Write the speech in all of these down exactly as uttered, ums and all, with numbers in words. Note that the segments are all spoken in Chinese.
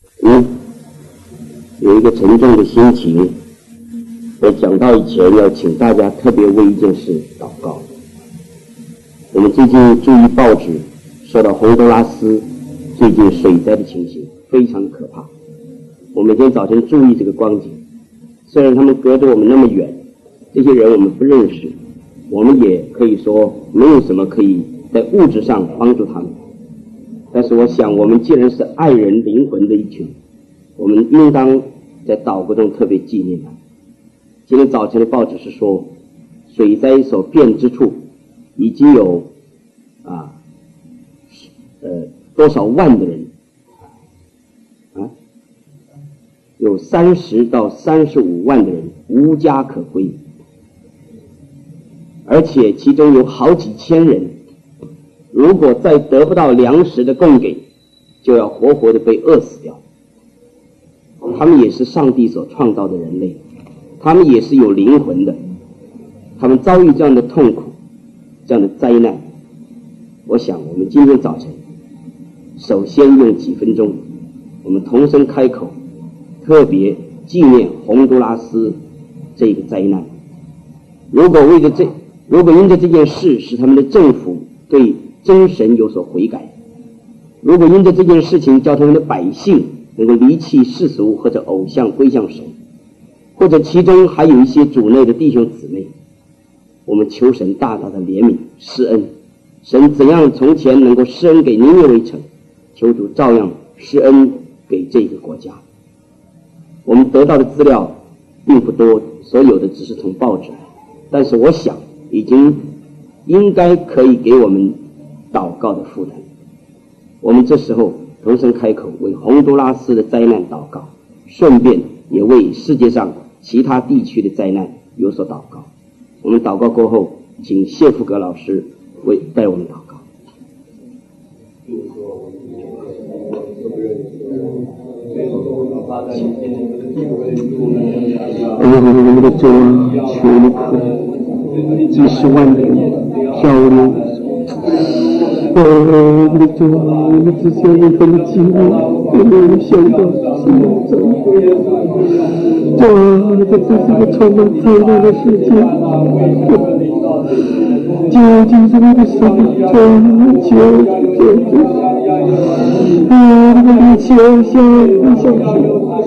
嗯，有一个沉重的心情，在讲到以前要请大家特别为一件事祷告。我们最近注意报纸，说到洪都拉斯最近水灾的情形非常可怕。我每天早晨注意这个光景，虽然他们隔着我们那么远，这些人我们不认识，我们也可以说没有什么可以在物质上帮助他们，但是我想我们既然是爱人灵魂的一群，我们应当在祷告中特别纪念他。今天早晨的报纸是说，水灾所遍之处已经有啊呃多少万的人啊，有三十到三十五万的人无家可归，而且其中有好几千人，如果再得不到粮食的供给，就要活活的被饿死掉。他们也是上帝所创造的人类，他们也是有灵魂的，他们遭遇这样的痛苦，这样的灾难。我想我们今天早晨首先用几分钟，我们同声开口，特别纪念洪都拉斯这个灾难。如果为了这如果因着这件事使他们的政府对真神有所悔改，如果因着这件事情叫他们的百姓能够离弃世俗或者偶像归向神，或者其中还有一些主内的弟兄姊妹，我们求神大大的怜悯施恩。神怎样从前能够施恩给尼尼微城，求主照样施恩给这个国家。我们得到的资料并不多，所有的只是从报纸，但是我想已经应该可以给我们祷告的负担。我们这时候同声开口，为洪都拉斯的灾难祷告，顺便也为世界上其他地区的灾难有所祷告。我们祷告过后，请谢福格老师为带我们祷告。我们的主啊，求你可怜几十万人漂流，哦，你的主啊，我们只想一份的纪念，我们想到是有真主啊，这只是个充满灾难的世界，究竟是你的神拯救救主，啊，你的力气偶像你相信，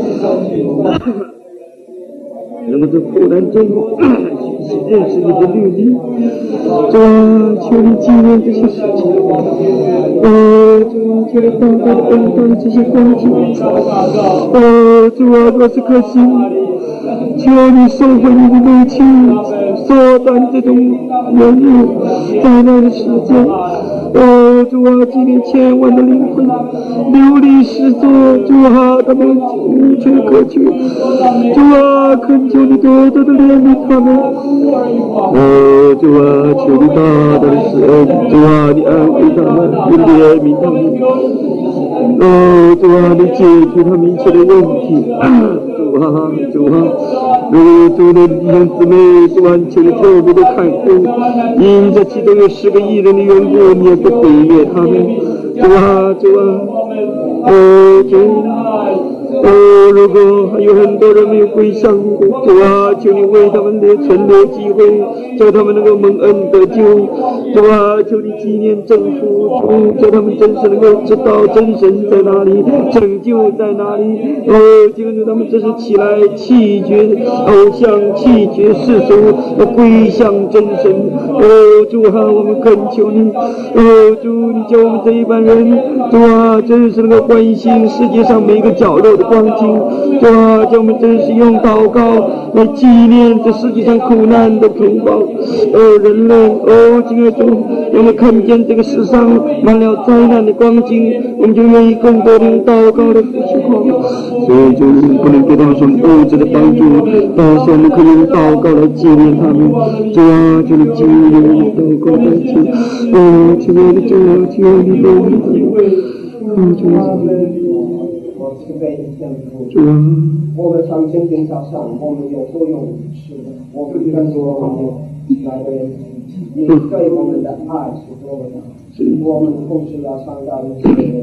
能够在苦难中学习认识你的律例，主啊，求你纪念这些事情，哦，主啊，求你大大的恩待这些光景，哦，主啊，若是可行，求你收回你的怒气，缩短这种冤狱灾难的时间。哦，主啊，纪念千万的灵魂流离失所，主啊，他们无处可去，主啊，恳求你多多的怜悯他们。哦，主啊，求你大大的施恩，主啊，你安慰他们，你怜悯他们。哦，主啊，你解决他们一切的问题。主啊，主啊，如主的弟兄姊妹，主啊，求你特别的看顾，因这其中有十个亿人的缘故，你也不毁灭他们。主啊，主啊，哦，主，哦，如果还有很多人没有归向你的，主啊，求你为他们的存留机会，叫他们能够蒙恩得救。主啊，求你纪念政府，主，叫他们真是能够知道真神在哪里，拯救在哪里。哦，求你他们真是起来弃绝偶像，弃绝世俗，归向真神。哦，主啊，我们恳求你，哦，主，你叫我们这一班人，主啊，真是能够关心世界上每一个角落的光景。主啊，叫我们真是用祷告来纪念这世界上苦难的同胞，哦，人类，哦，亲爱的主，让我们看见这个世上满了灾难的光景，我们就愿意更多的用祷告来扶持他们。所以就不能给他们什么物质的帮助，但是我们可以用祷告来纪念他们。主啊，求你纪念我们祷告来求，哦，亲爱的主啊，求你怜悯他们。哦，主啊， 慈悲的天父， 主啊， 我们常今天早上我们有所有是的，我们更多我们来为你对我们的爱是多么大，我们同时要上到你的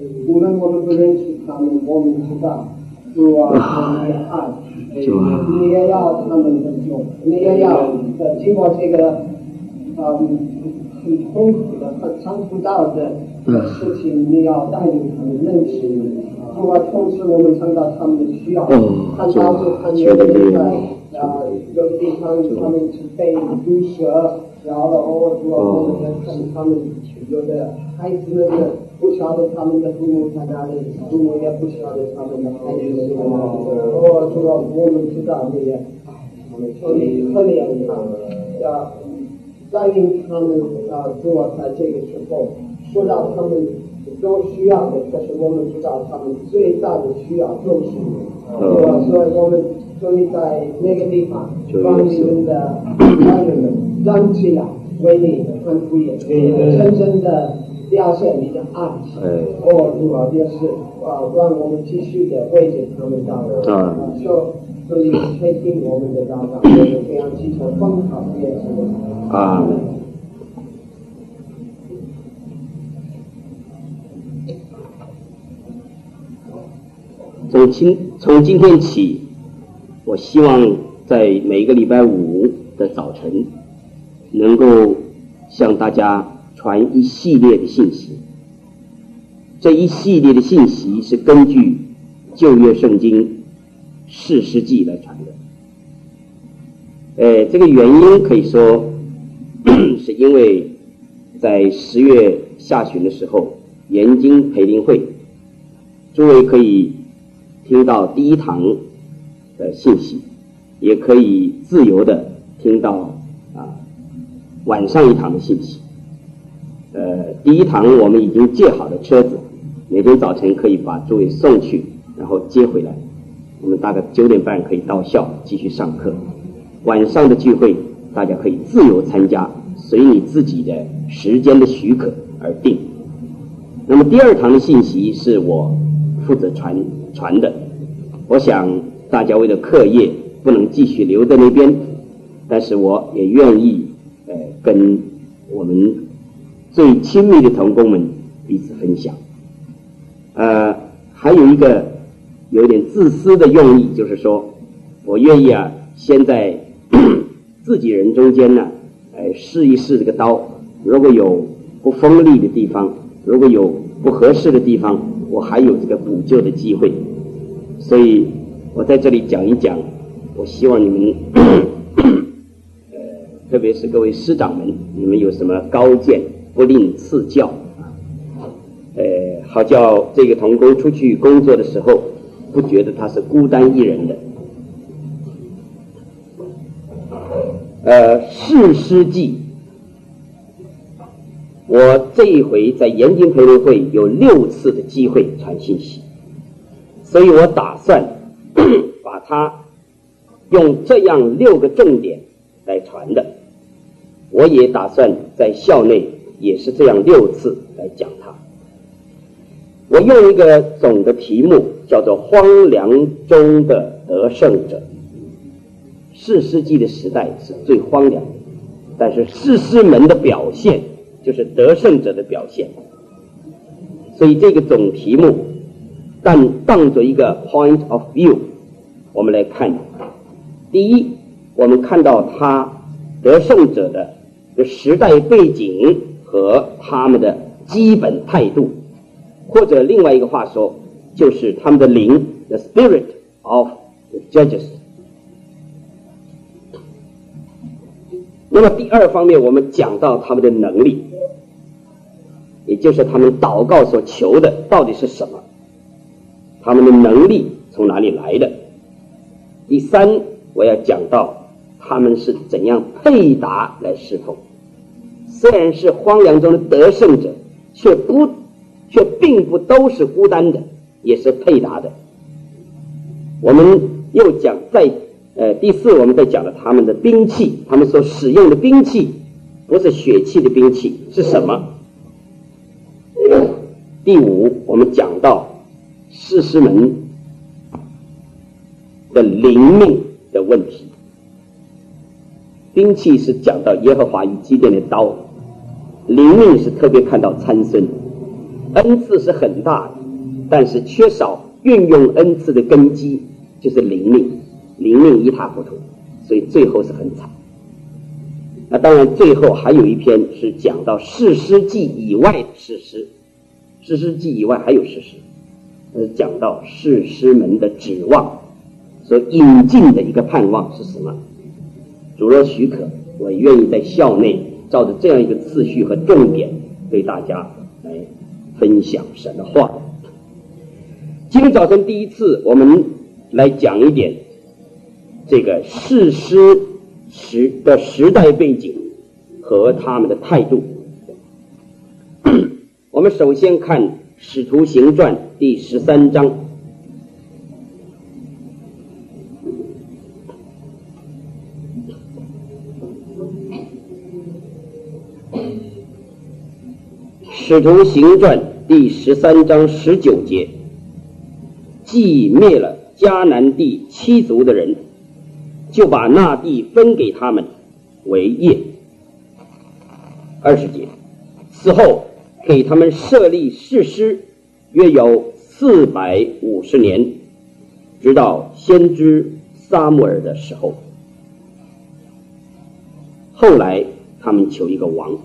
无论我们不认识他们，我们知道主啊，你的爱，你也要他们的救，你也要呃经过这个嗯很痛苦的、很尝不到的事情，你要带领他们认识你。主啊，同时我们看到他们的需要，看到就看有的人在啊有的地方他们是被毒蛇，然后哦主啊，我们在看他们有的孩子们的不晓得他们的父母在哪里，父母也不晓得他们的孩子们在哪里。哦主啊，我们知道你也爱他们，所以可怜他们，要带领他们啊主啊，在这个时候说到他们都需要的，可是我们知道他们最大的需要就是你，对吧？所以我们所以在那个地方帮你们的家人们站起来，为你传福音，真正的表现你的爱。哦，主啊，也是啊，让我们继续的为着他们祷告，就所以可以听我们的祷告，我们这样祈求奉靠耶稣。 阿门。从今从今天起，我希望在每个礼拜五的早晨，能够向大家传一系列的信息。这一系列的信息是根据旧约圣经士师记来传的。呃，这个原因可以说是因为在十月下旬的时候，研经培灵会，诸位可以听到第一堂的信息，也可以自由的听到啊晚上一堂的信息。呃，第一堂我们已经借好的车子，每天早晨可以把诸位送去，然后接回来。我们大概九点半可以到校继续上课。晚上的聚会大家可以自由参加，随你自己的时间的许可而定。那么第二堂的信息是我负责传传的。我想大家为了课业不能继续留在那边，但是我也愿意呃跟我们最亲密的同工们彼此分享。呃，还有一个有点自私的用意，就是说我愿意啊，先在自己人中间呢，呃，试一试这个刀，如果有不锋利的地方，如果有不合适的地方，我还有这个补救的机会。所以我在这里讲一讲，我希望你们呃，特别是各位师长们，你们有什么高见不吝赐教啊，呃，好叫这个同工出去工作的时候不觉得他是孤单一人的。呃，士师记，我这一回在研经培灵会有六次的机会传信息，所以我打算把它用这样六个重点来传的。我也打算在校内也是这样六次来讲它。我用一个总的题目叫做荒凉中的得胜者。士师记的时代是最荒凉的，但是士师们的表现就是得胜者的表现。所以这个总题目但当作一个 point of view， 我们来看。第一，我们看到他得胜者的时代背景和他们的基本态度，或者另外一个话说，就是他们的灵 the spirit of the judges。那么第二方面，我们讲到他们的能力，也就是他们祷告所求的到底是什么，他们的能力从哪里来的。第三，我要讲到他们是怎样配搭来侍奉。虽然是荒凉中的得胜者，却不却并不都是孤单的，也是配搭的。我们又讲在呃，第四，我们在讲了他们的兵器，他们所使用的兵器不是血气的兵器，是什么？第五，我们讲到士师们的灵命的问题。兵器是讲到耶和华与基甸的刀，灵命是特别看到参孙，恩赐是很大的， 但是缺少运用恩赐的根基，就是灵命，灵命一塌糊涂，所以最后是很惨。那当然最后还有一篇是讲到士师记以外的士师，士师记以外还有士师，是讲到士师们的指望，所引进的一个盼望是什么？主若许可，我愿意在校内照着这样一个次序和重点对大家来分享神的话。今天早晨第一次我们来讲一点这个士师时的时代背景和他们的态度。我们首先看使徒行传第十三章。使徒行传第十三章十九节，既灭了迦南地七族的人，就把那地分给他们为业。二十节，此后给他们设立士师，约有四百五十年，直到先知撒母耳的时候。后来他们求一个王。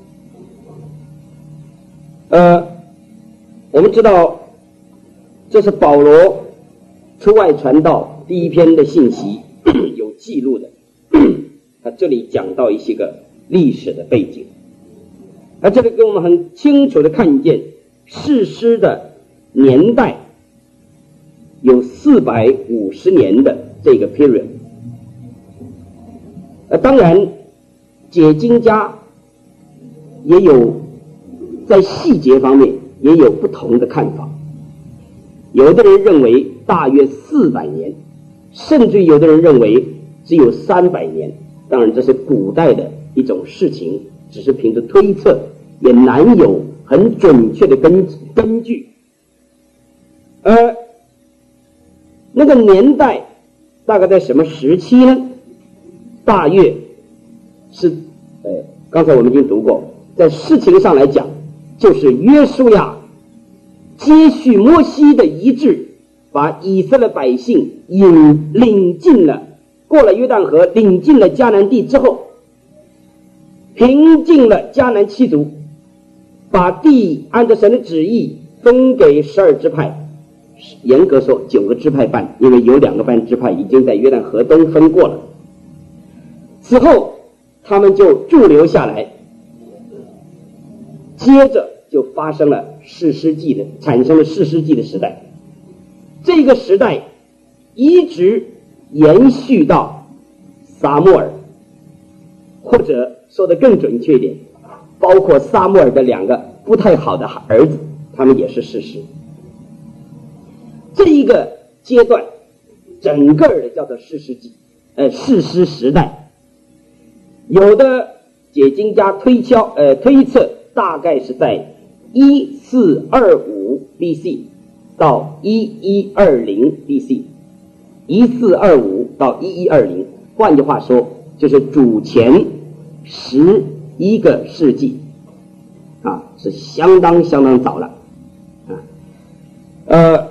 呃，我们知道这是保罗出外传道第一篇的信息有记录的，他这里讲到一些个历史的背景，而这里给我们很清楚的看见士师的年代有四百五十年的这个 period。呃，当然解经家也有在细节方面也有不同的看法，有的人认为大约四百年，甚至有的人认为只有三百年。当然这是古代的一种事情，只是凭着推测，也难有很准确的根根据。而那个年代大概在什么时期呢？大约是呃，刚才我们已经读过，在事情上来讲，就是约书亚接续摩西的遗志，把以色列百姓引领进了过了约旦河，领进了迦南地之后，平定了迦南七族，把地按照神的旨意分给十二支派，严格说九个支派半，因为有两个半支派已经在约旦河东分过了。此后他们就驻留下来，接着就发生了士师记的产生了士师记的时代。这个时代一直延续到撒母耳，或者说的更准确一点，包括撒母耳的两个不太好的儿子，他们也是士师。这一个阶段整个的叫做士师记呃士师时代。有的解经家推敲呃推测大概是在一四二五 B C 到一一二零 B C， 一四二五到一一二零，换句话说就是主前十一个世纪啊，是相当相当早了啊。呃，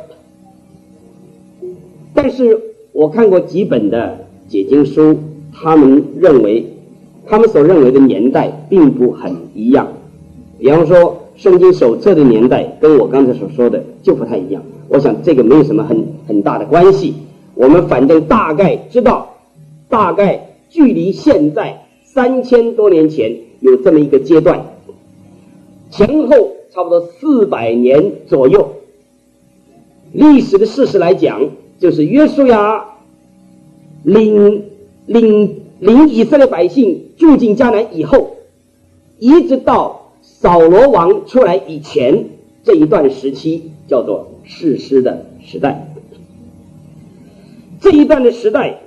但是我看过几本的解经书，他们认为他们所认为的年代并不很一样。比方说圣经手册的年代跟我刚才所说的就不太一样，我想这个没有什么很很大的关系。我们反正大概知道，大概距离现在三千多年前有这么一个阶段，前后差不多四百年左右。历史的事实来讲，就是约书亚领领领以色列百姓住进迦南以后，一直到扫罗王出来以前，这一段时期叫做士师的时代。这一段的时代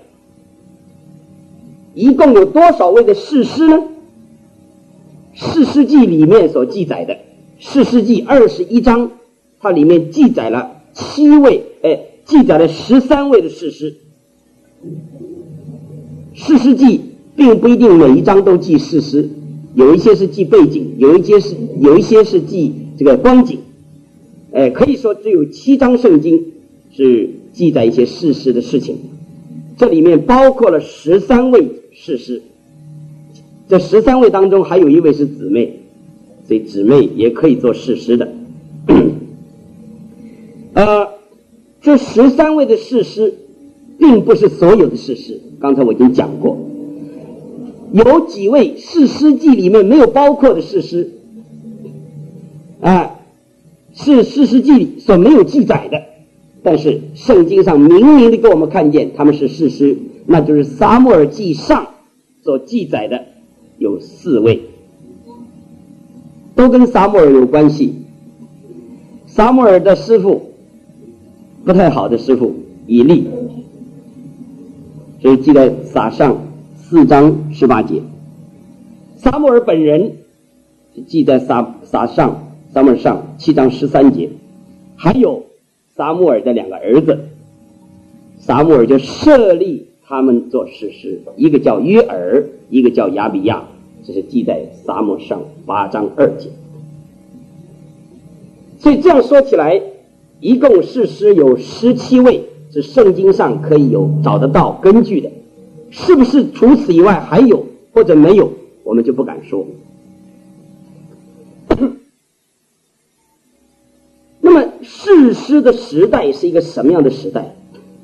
一共有多少位的士师呢？士师记里面所记载的士师记二十一章，它里面记载了七位哎，记载了十三位的士师。士师记并不一定每一章都记士师，有一些是记背景，有一些是有一些是记这个光景。 呃，可以说只有七章圣经是记载一些士师的事情，这里面包括了十三位士师，这十三位当中还有一位是姊妹，所以姊妹也可以做士师的。呃，这十三位的士师并不是所有的士师，刚才我已经讲过，有几位士师记里面没有包括的士师，啊，是士师记里所没有记载的，但是圣经上明明的给我们看见他们是士师，那就是撒母耳记上所记载的有四位，都跟撒母耳有关系。撒母耳的师傅不太好的师傅以利，所以记在撒上四章十八节。撒母耳本人记在撒撒上撒母耳上七章十三节，还有撒母耳的两个儿子，撒母耳就设立他们做士师，一个叫约尔，一个叫亚比亚，这是记在撒母耳上八章二节。所以这样说起来，一共士师有十七位，是圣经上可以有找得到根据的。是不是除此以外还有或者没有，我们就不敢说。那么士师的时代是一个什么样的时代？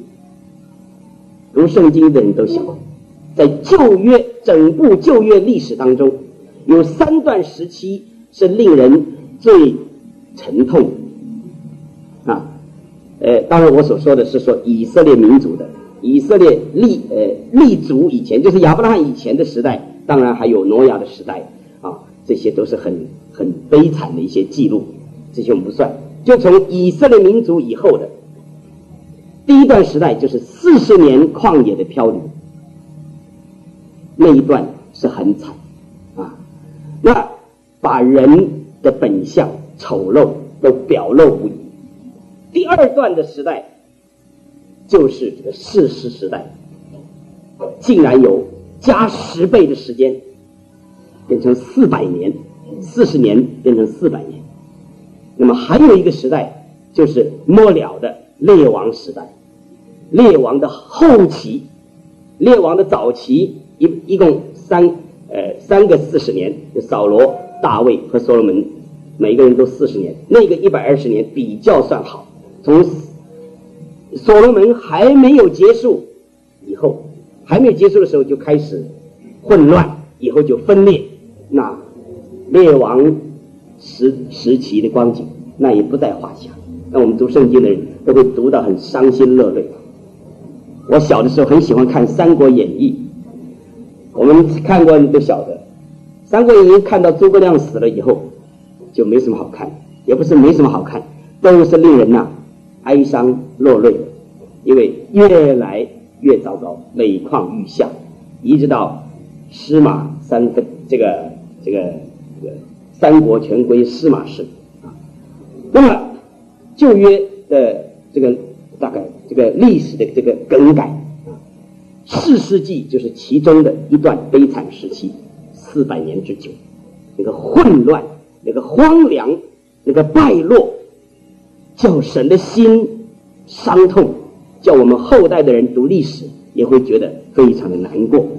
读圣经的人都晓得，在旧约整部旧约历史当中，有三段时期是令人最沉痛啊。呃，当然我所说的是说以色列民族的，以色列立呃立足以前，就是亚伯拉罕以前的时代，当然还有挪亚的时代啊，这些都是很很悲惨的一些记录，这些我们不算。就从以色列民族以后的第一段时代，就是四十年旷野的漂流，那一段是很惨啊，那把人的本相丑陋都表露无遗。第二段的时代就是这个士师时代，竟然有加十倍的时间，变成四百年，四十年变成四百年。那么还有一个时代就是末了的列王时代，列王的后期，列王的早期一一共三呃三个四十年，就扫罗、大卫和所罗门，每个人都四十年，那个一百二十年比较算好。从所罗门还没有结束以后，还没有结束的时候就开始混乱，以后就分裂，那列王时时期的光景那也不在话下。那我们读圣经的人都会读到很伤心落泪。我小的时候很喜欢看《三国演义》，我们看过你都晓得，《三国演义》看到诸葛亮死了以后就没什么好看，也不是没什么好看，都是令人呐、啊、哀伤落泪，因为越来越糟糕，每况愈下，一直到司马三分这个这个这个三国全归司马氏啊。那么旧约的这个大概这个历史的这个更改啊，士师记就是其中的一段悲惨时期，四百年之久，那个混乱，那个荒凉，那个败落，叫神的心伤痛，叫我们后代的人读历史也会觉得非常的难过。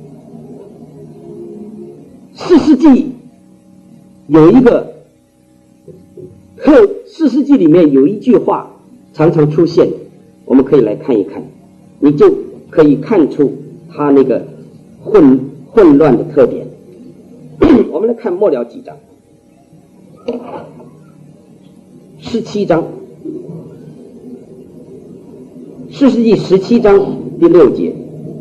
士师记有一个士师记里面有一句话常常出现，我们可以来看一看，你就可以看出他那个混混乱的特点。我们来看末了几章，十七章，士师记十七章第六节，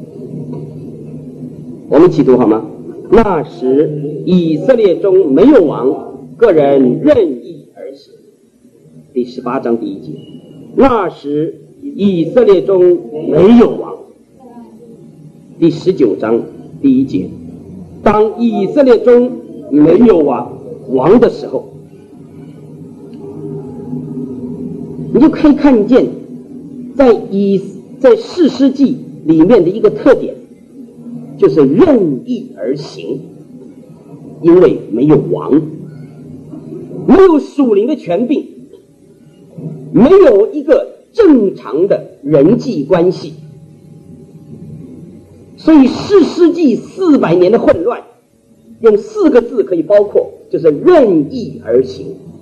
我们一起读好吗？那时以色列中没有王，个人任意而行。第十八章第一节，那时以色列中没有王。第十九章第一节，当以色列中没有王王的时候，你就可以看见在以在士师记里面的一个特点，就是任意而行，因为没有王，没有属灵的权柄， 没有一个正常的人际关系。所以四世纪四百年的混乱，用四个字可以包括，就是任意而行。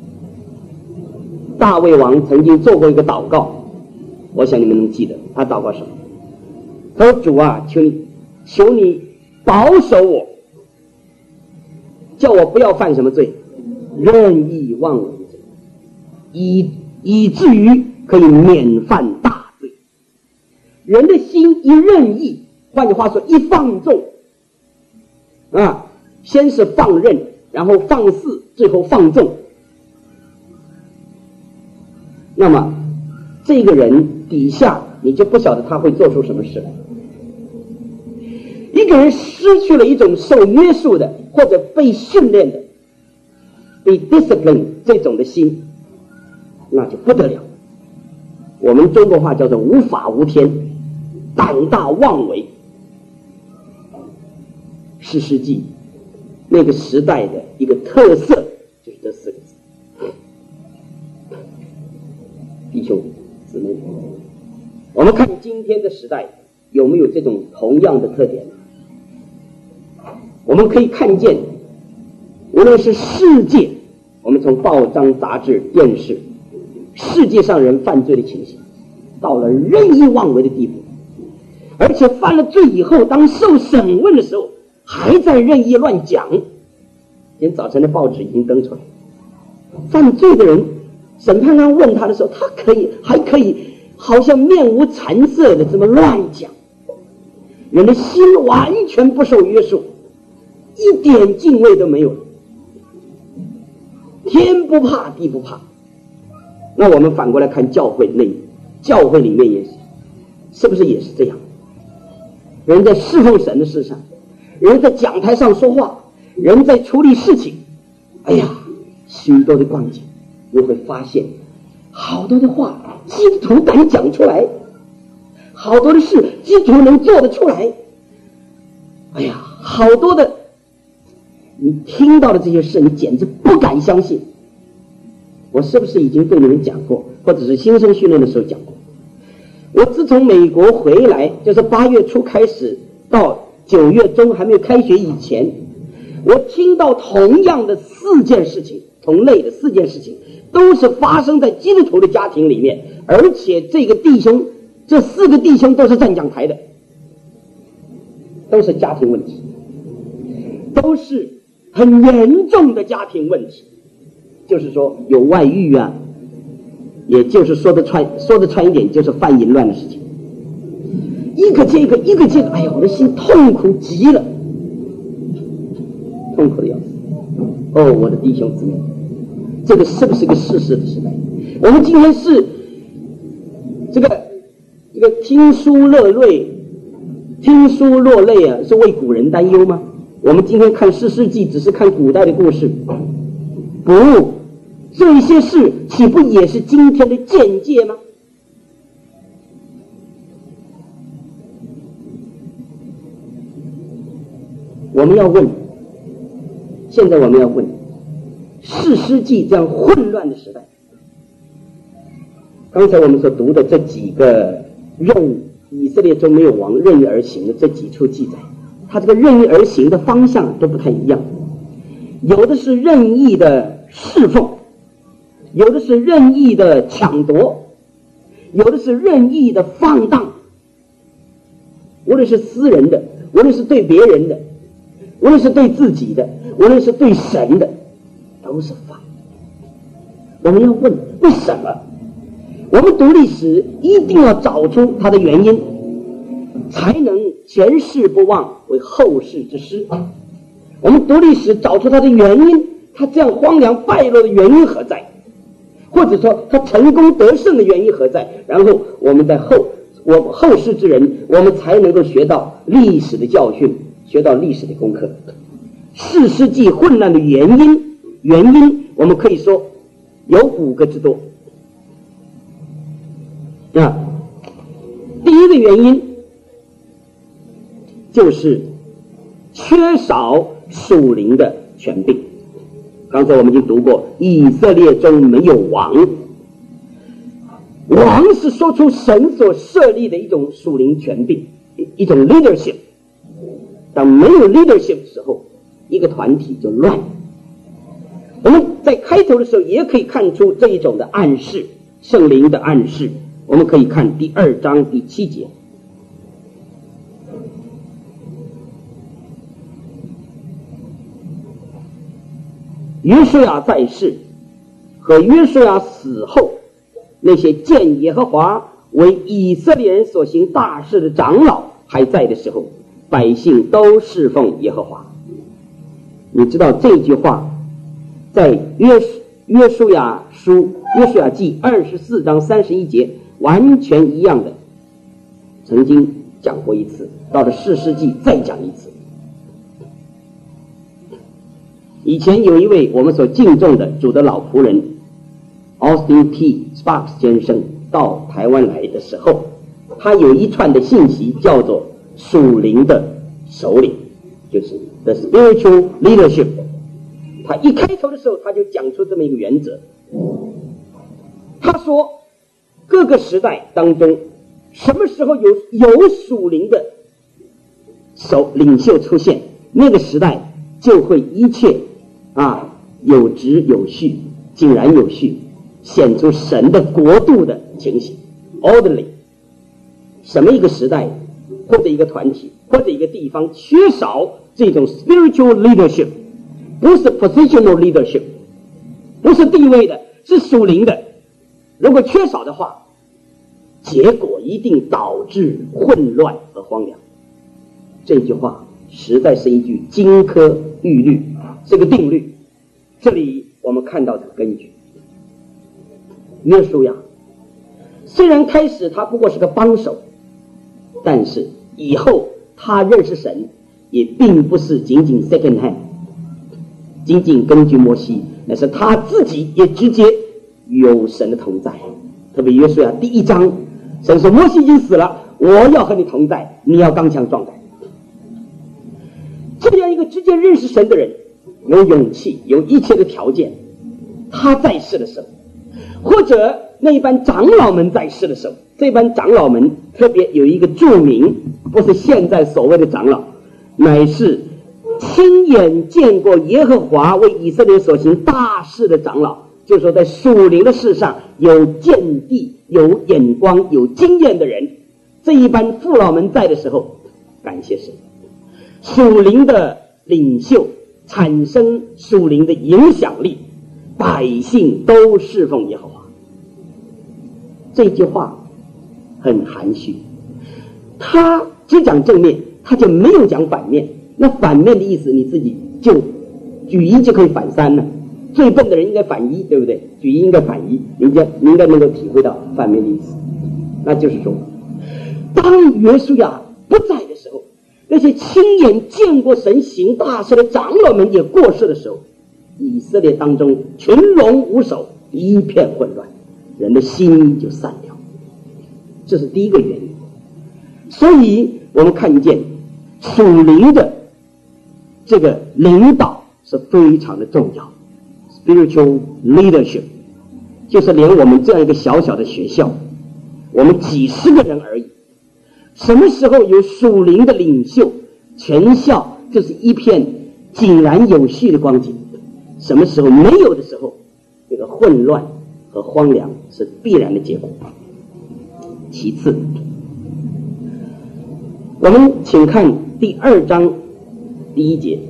大卫王曾经做过一个祷告，我想你们能记得，他祷告什么？他说：主啊，求你求你保守我，叫我不要犯什么罪，任意妄为罪，以以至于可以免犯大罪。人的心一任意，换句话说，一放纵啊，先是放任，然后放肆，最后放纵。那么这个人底下你就不晓得他会做出什么事来。一个人失去了一种受约束的或者被训练的被 discipline 这种的心，那就不得了。我们中国话叫做无法无天，胆大妄为。士师记那个时代的一个特色就是这四个字。弟兄姊妹，我们看今天的时代有没有这种同样的特点？我们可以看见，无论是世界，我们从报章杂志电视，世界上人犯罪的情形到了任意妄为的地步，而且犯了罪以后，当受审问的时候还在任意乱讲。今天早晨的报纸已经登出来，犯罪的人审判官问他的时候，他可以还可以好像面无惭色的这么乱讲，人的心完全不受约束，一点敬畏都没有，天不怕地不怕。那我们反过来看教会内，教会里面也是，是不是也是这样？人在侍奉神的事上，人在讲台上说话，人在处理事情，哎呀，许多的光景你会发现，好多的话基督徒敢讲出来，好多的事基督徒能做得出来。哎呀，好多的你听到的这些事，你简直不敢相信。我是不是已经对你们讲过，或者是新生训练的时候讲过？我自从美国回来，就是八月初开始到九月中还没有开学以前，我听到同样的四件事情，同类的四件事情，都是发生在基督徒的家庭里面，而且这个弟兄，这四个弟兄都是站讲台的，都是家庭问题，都是很严重的家庭问题，就是说有外遇啊，也就是说得穿说得穿一点，就是犯淫乱的事情，一个接一个，一个接一个，哎呀，我的心痛苦极了，痛苦的要死。哦，我的弟兄姊妹，这个是不是个世事的时代？我们今天是这个这个听书落泪，听书落泪啊，是为古人担忧吗？我们今天看士师记只是看古代的故事，不，这些事岂不也是今天的见解吗？我们要问，现在我们要问，士师记这样混乱的时代，刚才我们所读的这几个任以色列中没有王任意而行的这几处记载，它这个任意而行的方向都不太一样，有的是任意的侍奉，有的是任意的抢夺，有的是任意的放荡，无论是私人的，无论是对别人的，无论是对自己的，无论是对神的，都是放。我们要问为什么？我们读历史一定要找出它的原因，才能前世不忘为后世之师。我们读历史找出它的原因，它这样荒凉败落的原因何在，或者说它成功得胜的原因何在，然后我们在后我后世之人，我们才能够学到历史的教训，学到历史的功课。士师记混乱的原因，原因我们可以说有五个之多啊。第一个原因就是缺少属灵的权柄。刚才我们已经读过，以色列中没有王， 是说出神所设立的一种属灵权柄，一种 leadership。当没有 leadership 的时候，一个团体就乱。我们在开头的时候也可以看出这一种的暗示，圣灵的暗示。我们可以看第二章第七节。约书亚在世和约书亚死后，那些见耶和华为以色列人所行大事的长老还在的时候，百姓都侍奉耶和华。你知道这句话在约约书亚书约书亚记二十四章三十一节完全一样的曾经讲过一次，到了士师记再讲一次。以前有一位我们所敬重的主的老仆人 Austin T. Sparks 先生到台湾来的时候，他有一串的信息叫做属灵的首领，就是 The Spiritual Leadership。 他一开头的时候他就讲出这么一个原则，他说各个时代当中什么时候有有属灵的首领袖出现，那个时代就会一切啊有直有序，井然有序，显出神的国度的情形 orderly。 什么一个时代或者一个团体或者一个地方缺少这种 spiritual leadership， 不是 positional leadership， 不是地位的，是属灵的，如果缺少的话，结果一定导致混乱和荒凉。这句话实在是一句金科玉律，是个定律。这里我们看到这个根据。约书亚虽然开始他不过是个帮手，但是以后他认识神也并不是仅仅 second hand， 仅仅根据摩西，那是他自己也直接有神的同在。特别约书亚第一章，神说摩西已经死了，我要和你同在，你要刚强壮胆。这样一个直接认识神的人，有勇气，有一切的条件，他在世的时候，或者那一班长老们在世的时候，这班长老们特别有一个著名，不是现在所谓的长老，乃是亲眼见过耶和华为以色列所行大事的长老，就是说在属灵的事上有见地、有眼光、有经验的人。这一班父老们在的时候，感谢神，属灵的领袖产生属灵的影响力，百姓都侍奉耶和华。这句话很含蓄，他只讲正面，他就没有讲反面。那反面的意思你自己就举一就可以反三了。最笨的人应该反一，对不对？举一应该反一，你应该你应该能够体会到反面的意思。那就是说，当约书亚不在的时候，那些亲眼见过神行大事的长老们也过世的时候，以色列当中群龙无首，一片混乱，人的心就散掉。这是第一个原因。所以我们看见属灵的这个领导是非常的重要， spiritual leadership 就是连我们这样一个小小的学校，我们几十个人而已，什么时候有属灵的领袖，全校就是一片井然有序的光景。什么时候没有的时候，这个混乱和荒凉是必然的结果。其次，我们请看第二章第一节，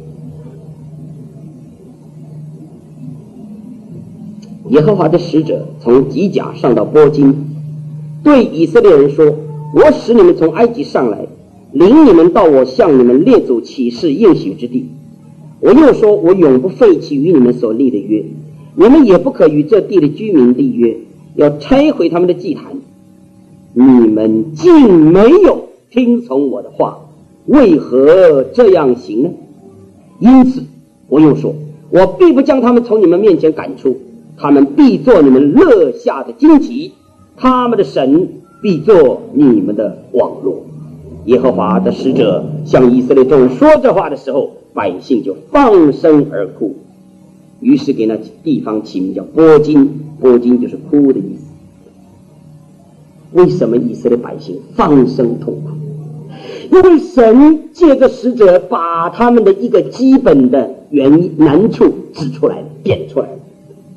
耶和华的使者从吉甲上到波金，对以色列人说，我使你们从埃及上来，领你们到我向你们列祖起誓应许之地。我又说，我永不废弃与你们所立的约，你们也不可与这地的居民立约，要拆毁他们的祭坛。你们竟没有听从我的话，为何这样行呢？因此我又说，我必不将他们从你们面前赶出，他们必做你们乐下的荆棘，他们的神必做你们的网络。耶和华的使者向以色列众人说这话的时候，百姓就放声而哭，于是给那地方起名叫波金，波金就是哭的意思。 为什么以色列百姓放声痛哭？因为神借着使者把他们的一个基本的原因难处指出来了，点出来了。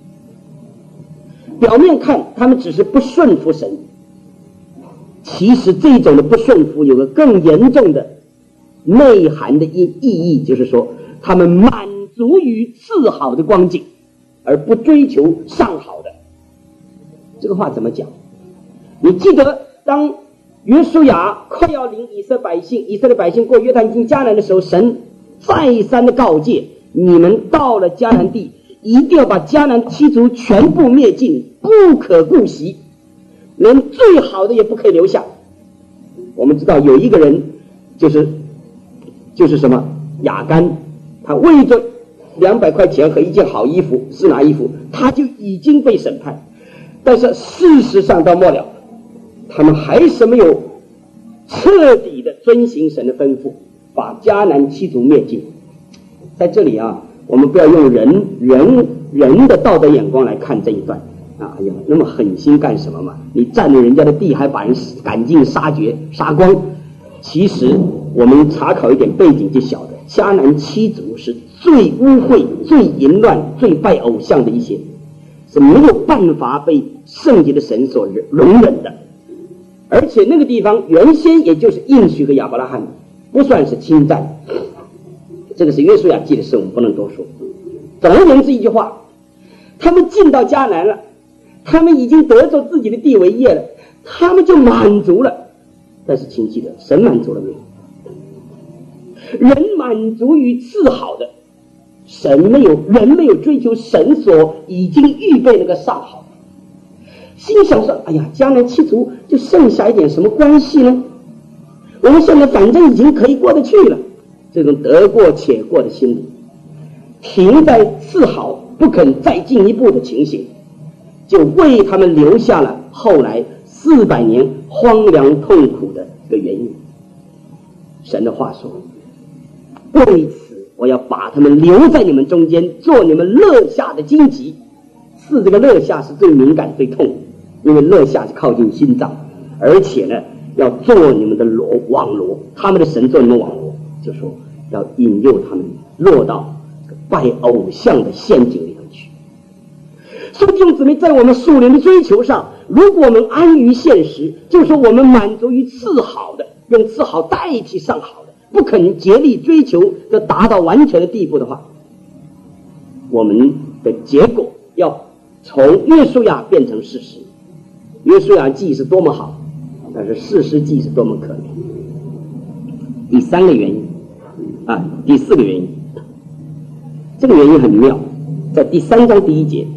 表面看他们只是不顺服神，其实这种的不顺服有个更严重的内涵的意义，就是说他们满足于次好的光景，而不追求上好的。这个话怎么讲？你记得当约书亚快要领以色列百姓以色列百姓过约旦进迦南的时候，神再三的告诫，你们到了迦南地一定要把迦南七族全部灭尽，不可顾惜，连最好的也不可以留下。我们知道有一个人就是就是什么亚干，他为着两百块钱和一件好衣服是拿衣服，他就已经被审判。但是事实上到末了，他们还是没有彻底的遵行神的吩咐，把迦南七族灭尽。在这里啊，我们不要用人人人的道德眼光来看这一段啊！哎呀，那么狠心干什么嘛？你占了人家的地，还把人赶尽杀绝、杀光。其实我们查考一点背景就晓得，迦南七族是最污秽、最淫乱、最拜偶像的一些，是没有办法被圣洁的神所容忍的。而且那个地方原先也就是应许和亚伯拉罕，不算是侵占。这个是约书亚记的事，我们不能多说。总而言之一句话，他们进到迦南了，他们已经得着自己的地为业了，他们就满足了。但是请记得，神满足了没有？人满足于次好的，神没有，人没有追求神所已经预备那个上好。心想说，哎呀，将来七族就剩下一点什么关系呢？我们现在反正已经可以过得去了。这种得过且过的心理，停在次好不肯再进一步的情形，就为他们留下了后来四百年荒凉痛苦的一个原因。神的话说，为此我要把他们留在你们中间，做你们肋下的荆棘。是这个肋下是最敏感最痛，因为肋下是靠近心脏，而且呢要做你们的罗网罗，他们的神做你们网罗，就说要引诱他们落到拜偶像的陷阱里头去。所以弟兄姊妹，在我们属灵的追求上，如果我们安于现实，就是说我们满足于次好的，用次好代替上好的，不肯竭力追求的达到完全的地步的话，我们的结果要从约书亚变成士师。约书亚记是多么好，但是士师记是多么可怜。第三个原因啊，第四个原因，这个原因很妙，在第三章第一节，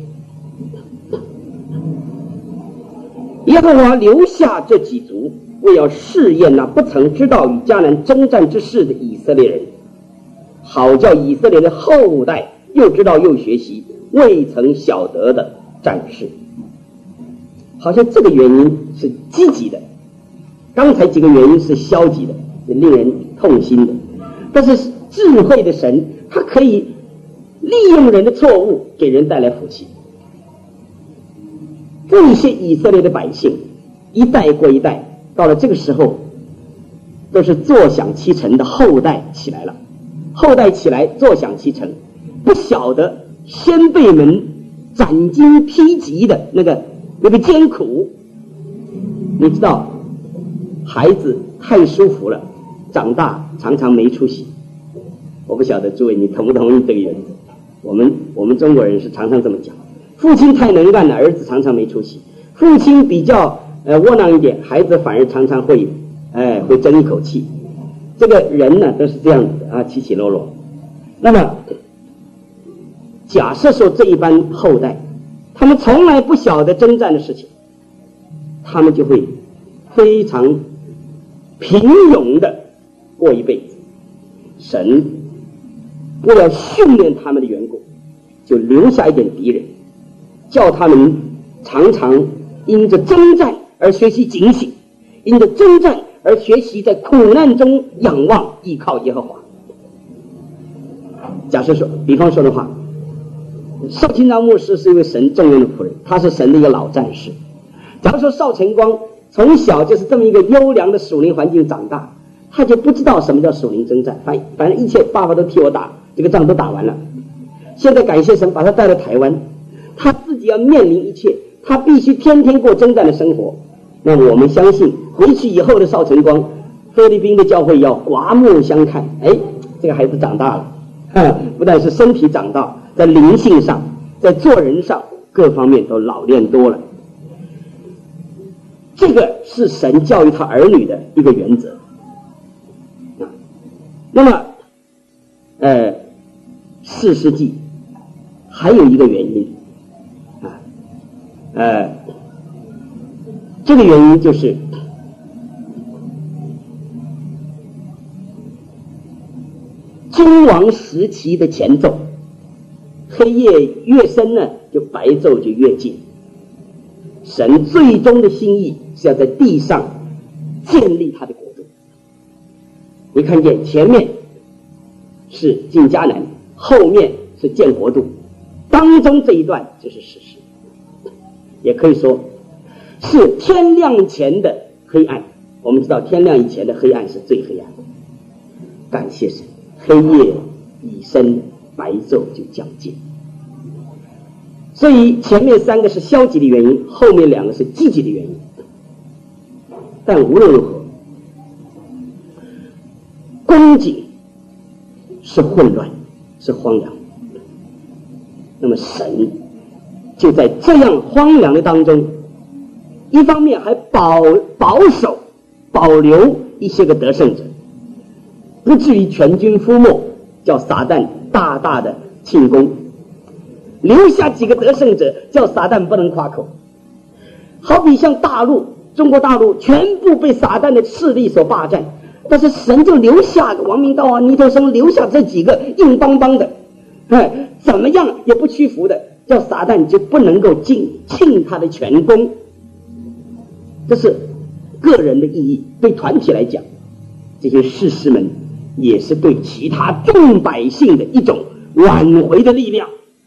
耶和华留下这几族，为要试验那不曾知道与迦南征战之事的以色列人，好叫以色列的后代又知道又学习未曾晓得的战事。好像这个原因是积极的，刚才几个原因是消极的，是令人痛心的。但是智慧的神，他可以利用人的错误给人带来福气。这些以色列的百姓一代过一代，到了这个时候都是坐享其成的后代起来了，后代起来坐享其成，不晓得先辈们斩荆披棘的那个那个艰苦。你知道孩子太舒服了，长大常常没出息。我不晓得诸位你同不同意这个原则？我们我们中国人是常常这么讲，父亲太能干了，儿子常常没出息；父亲比较呃窝囊一点，孩子反而常常会哎会争一口气。这个人呢都是这样子的啊，起起落落。那么假设说这一班后代，他们从来不晓得征战的事情，他们就会非常平庸的过一辈子。神为了训练他们的缘故，就留下一点敌人，叫他们常常因着征战而学习警醒，因着征战而学习在苦难中仰望依靠耶和华。假设说，比方说的话，邵清章牧师是一位神重用的仆人，他是神的一个老战士。假如说邵晨光从小就是这么一个优良的属灵环境长大，他就不知道什么叫属灵征战，反反正一切爸爸都替我打，这个仗都打完了。现在感谢神把他带到台湾，他自己要面临一切，他必须天天过征战的生活。那么我们相信回去以后的邵晨光，菲律宾的教会要刮目相看。哎，这个孩子长大了，不但是身体长大，在灵性上，在做人上各方面都老练多了。这个是神教育他儿女的一个原则。那么呃四世纪还有一个原因啊，呃这个原因就是君王时期的前奏，黑夜越深呢，就白昼就越近。神最终的心意是要在地上建立他的国度。你看见前面是进迦南，后面是建国度，当中这一段就是史实，也可以说是天亮前的黑暗。我们知道天亮以前的黑暗是最黑暗的，感谢神，黑夜已深，白昼就将近。所以前面三个是消极的原因，后面两个是积极的原因。但无论如何，光景是混乱，是荒凉。那么神就在这样荒凉的当中，一方面还保保守保留一些个得胜者，不至于全军覆没，叫撒旦大大的庆功，留下几个得胜者，叫撒旦不能夸口。好比像大陆中国大陆全部被撒旦的势力所霸占，但是神就留下王明道啊、尼头生，留下这几个硬邦邦的，哎，怎么样也不屈服的，叫撒旦就不能够尽庆他的全功。这是个人的意义，对团体来讲，这些士师们也是对其他众百姓的一种挽回的力量。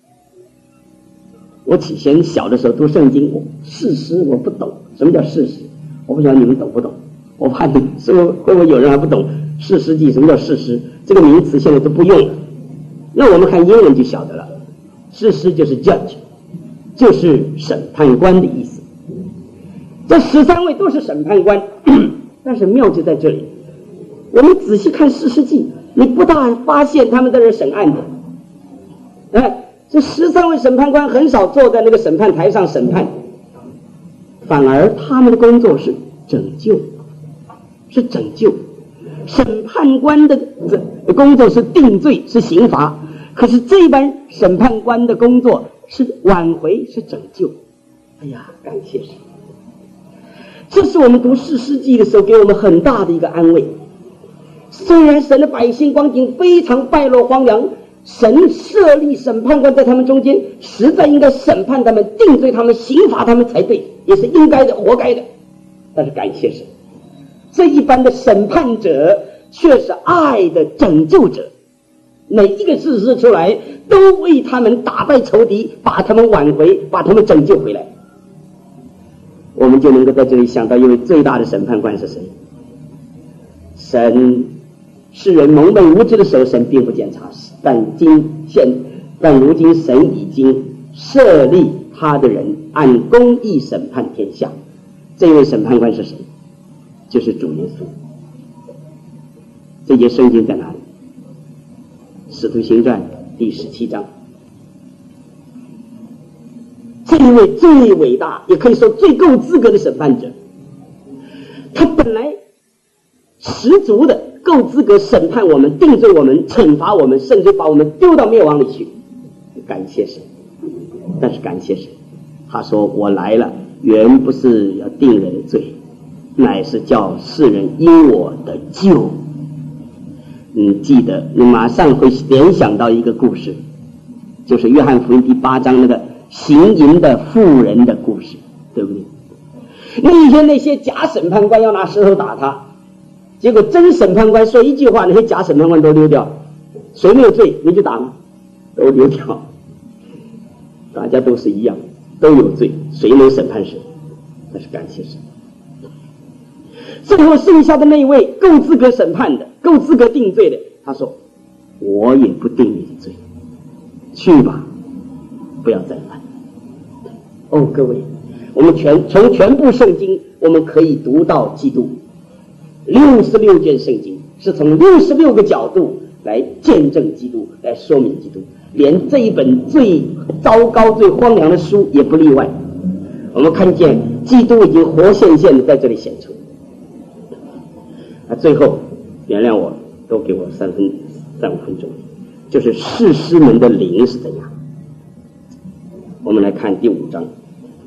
我以前小的时候读圣经，我士师我不懂什么叫士师，我不晓得你们懂不懂，我怕你说会不会有人还不懂士师记什么叫士师，这个名词现在都不用了。那我们看英文就晓得了，士师就是 judge， 就是审判官的意思。这十三位都是审判官，但是妙就在这里，我们仔细看士师记，你不大发现他们在这审案的。哎，这十三位审判官很少坐在那个审判台上审判，反而他们的工作是拯救，是拯救。审判官的工作是定罪，是刑罚，可是这班审判官的工作是挽回，是拯救。哎呀，感谢神！这是我们读士师记的时候给我们很大的一个安慰。虽然神的百姓光景非常败落荒凉，神设立审判官在他们中间，实在应该审判他们，定罪他们，刑罚他们才对，也是应该的，活该的。但是感谢神，这一般的审判者却是爱的拯救者，每一个士师出来都为他们打败仇敌，把他们挽回，把他们拯救回来。我们就能够在这里想到一位最大的审判官是谁。神世人蒙昧无知的时候，神并不检查，但今现但如今神已经设立他的人按公义审判天下。这位审判官是谁？就是主耶稣。这节圣经在哪里？使徒行传第十七章。这一位最伟大，也可以说最够资格的审判者，他本来十足的够资格审判我们，定罪我们，惩罚我们，甚至把我们丢到灭亡里去。感谢神，但是感谢神，他说我来了，原不是要定人的罪，乃是叫世人因我得救。你记得，你马上会联想到一个故事，就是约翰福音第八章那个行淫的妇人的故事，对不对？那天那些假审判官要拿石头打他，结果真审判官说一句话，那些假审判官都溜掉。谁没有罪你就打吗？都溜掉。大家都是一样，都有罪，谁能审判谁？那是感谢神。 最后剩下的那一位够资格审判的，够资格定罪的，他说我也不定你的罪，去吧，不要再犯。哦，各位，我们全从全部圣经我们可以读到基督，六十六卷圣经是从六十六个角度来见证基督，来说明基督，连这一本最糟糕最荒凉的书也不例外。我们看见基督已经活现现的在这里显出。啊，最后原谅我，都给我三分三五分钟，就是士师们的灵是怎样。我们来看第五章。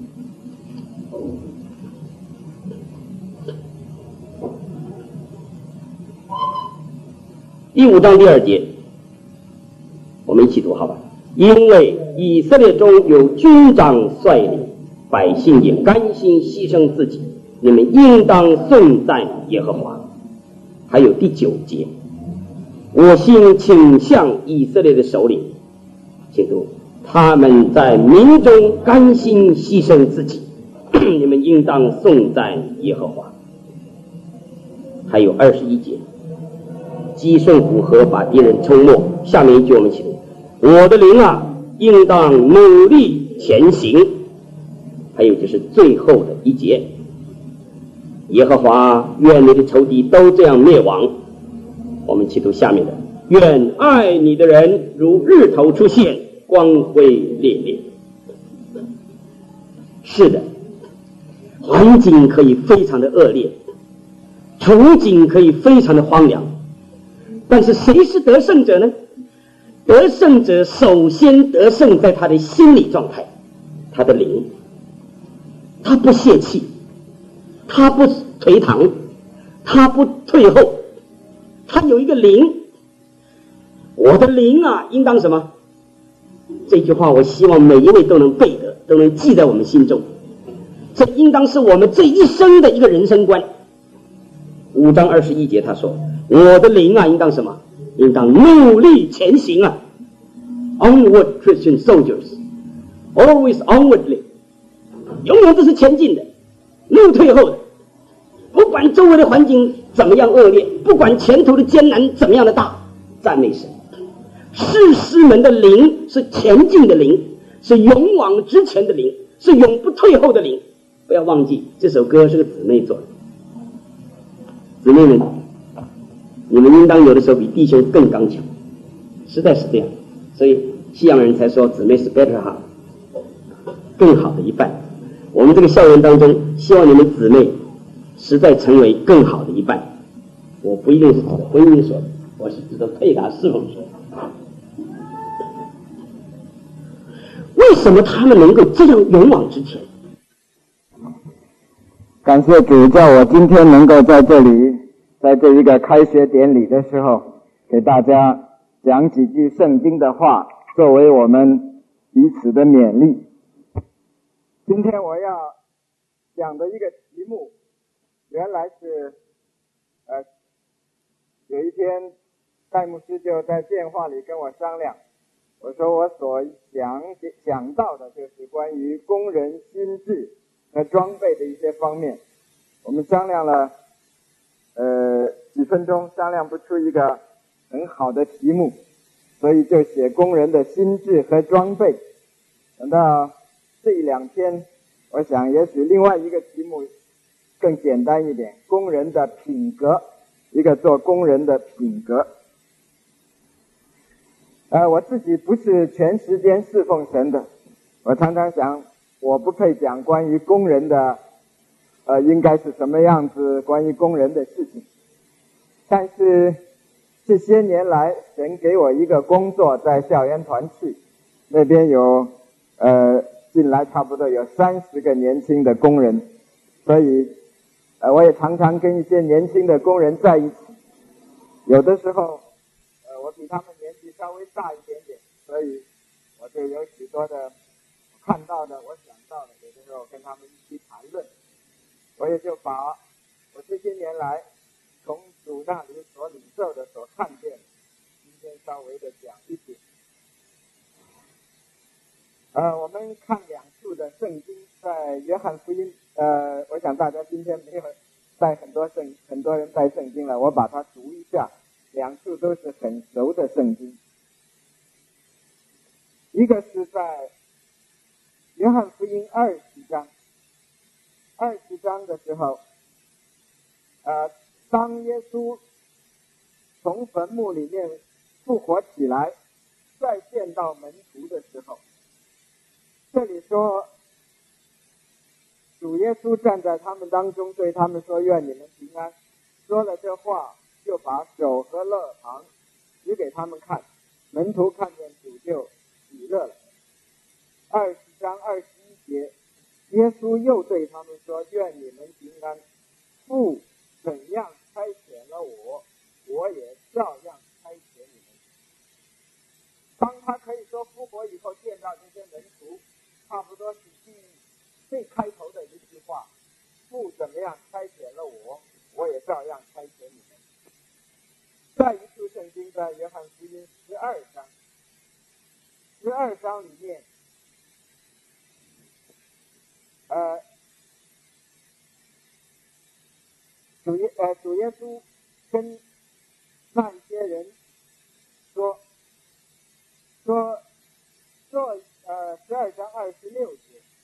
第五章第二节，我们一起读好吧。因为以色列中有军长率领，百姓也甘心牺牲自己，你们应当颂赞耶和华。还有第九节，我心倾向以色列的首领，请读，他们在民中甘心牺牲自己，你们应当颂赞耶和华。还有二十一节，击顺古河，把敌人冲没。下面一句我们一起读，我的灵啊，应当努力前行。还有就是最后的一节，耶和华愿你的仇敌都这样灭亡。我们一起读下面的，愿爱你的人如日头出现，光辉烈烈。是的，环境可以非常的恶劣，处境可以非常的荒凉，但是谁是得胜者呢？得胜者首先得胜在他的心理状态，他的灵，他不泄气，他不颓唐，他不退后，他有一个灵。我的灵啊，应当什么？这句话我希望每一位都能背得，都能记在我们心中。这应当是我们这一生的一个人生观。五章二十一节他说，我的灵啊，应当什么？应当努力前行啊。 Onward Christian soldiers, always onwardly， 永远都是前进的，没有退后的。不管周围的环境怎么样恶劣，不管前途的艰难怎么样的大，赞美神。士师们的灵是前进的灵，是勇往直前的灵，是永不退后的灵。不要忘记，这首歌是个姊妹做的。姊妹们，你们应当有的时候比弟兄更刚强，实在是这样。所以西洋人才说姊妹是 better half， 更好的一半。我们这个校园当中，希望你们姊妹实在成为更好的一半。我不一定是指的婚姻说的，我是指的配搭侍奉说的。为什么他们能够这样勇往直前？ 感谢主，叫我今天能够在这里，在这一个开学典礼的时候，给大家讲几句圣经的话，作为我们彼此的勉励。今天我要讲的一个题目，原来是呃，有一天戴牧师就在电话里跟我商量，我说我所想想到的就是关于工人心智和装备的一些方面。我们商量了呃几分钟，商量不出一个很好的题目，所以就写工人的心智和装备。等到这一两天，我想也许另外一个题目更简单一点，工人的品格，一个做工人的品格。呃，我自己不是全时间侍奉神的，我常常想，我不配讲关于工人的，呃，应该是什么样子，关于工人的事情。但是这些年来，神给我一个工作，在校园团契那边有，呃，进来差不多有三十个年轻的工人，所以，呃，我也常常跟一些年轻的工人在一起，有的时候。我比他们年纪稍微大一点点，所以我就有许多的看到的，我想到的，有的时候跟他们一起谈论。我也就把我这些年来从主那里所领受的、所看见的，今天稍微的讲一点。呃，我们看两处的圣经，在约翰福音，呃，我想大家今天没有带很多圣很多人带圣经了，我把它读一下，两处都是很熟的圣经。一个是在约翰福音二十章，二十章的时候，呃，当耶稣从坟墓里面复活起来，再见到门徒的时候，这里说，主耶稣站在他们当中，对他们说：“愿你们平安。”说了这话，就把手和肋旁指给他们看。门徒看见主就喜乐了。二十章二十一节，耶稣又对他们说：“愿你们平安。父怎样差遣了我，我也照样差遣你们。”当他可以说复活以后见到这些门徒，差不多是第最开头的一句话：“父怎么样差遣了我，我也照样差遣你们。”再一处圣经在约翰福音十二章，十二章里面，呃，主耶呃主耶稣跟那一些人说说说呃十二章二十六节，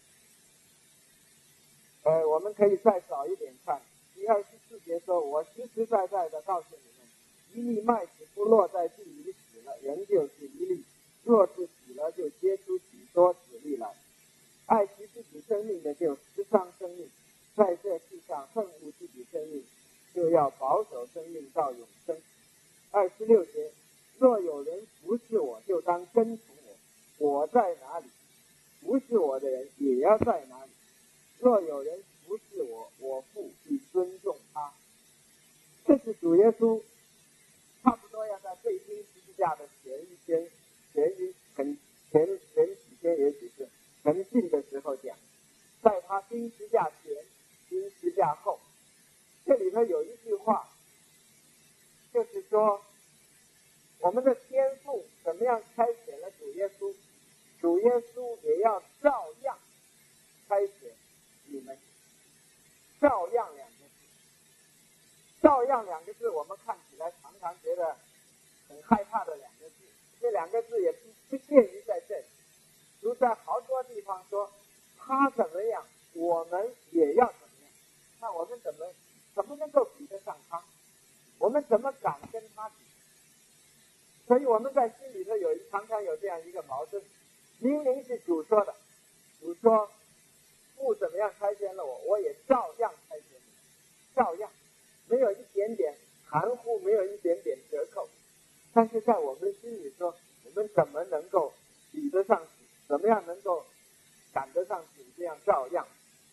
呃我们可以再早一点看，第二十四节说：“我实实在在的告诉你们，一粒麦子不落在地里死了，仍旧是一粒；若是死了，就结出许多子粒来。爱惜自己生命的，就失丧生命；在这世上恨恶自己生命，就要保守生命到永生。”二十六节，若有人服侍我，就当跟从我，我在哪里，服侍我的人也要在哪里。若有人服侍我，我父必尊重他。这是主耶稣差不多要在被钉十字架的前一天，前一很前前几天，也许是很近的时候讲，在他钉十字架前、钉十字架后，这里头有一句话，就是说，我们的天父怎么样差遣了主耶稣，主耶稣也要照样差遣你们。照样两个字，照样两个字，我们看起来常常觉得很害怕的两个字。这两个字也不不限于在这里，如在好多地方说他怎么样，我们也要怎么样。那我们怎么怎么能够比得上他？我们怎么敢跟他比？所以我们在心里头有常常有这样一个矛盾，明明是主说的，主说父怎么样差遣了我，我也照样差遣你，照样，没有一点点含糊，没有一点点折扣。但是在我们心里说，我们怎么能够比得上主？怎么样能够赶得上主这样照样？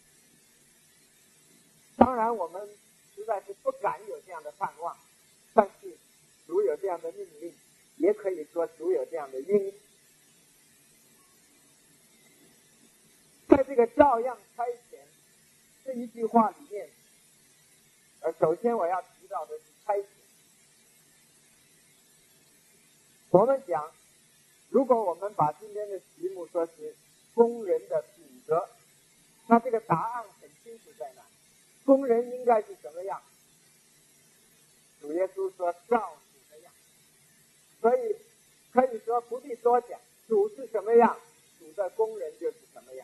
当然我们实在是不敢有这样的盼望，但是主有这样的命令，也可以说主有这样的应许。在这个照样差遣这一句话里面，呃，首先我要提到的是差遣。我们讲，如果我们把今天的题目说是工人的品格，那这个答案很清楚在哪？工人应该是什么样？主耶稣说照主的样，所以可以说不必多讲，主是什么样，主的工人就是什么样。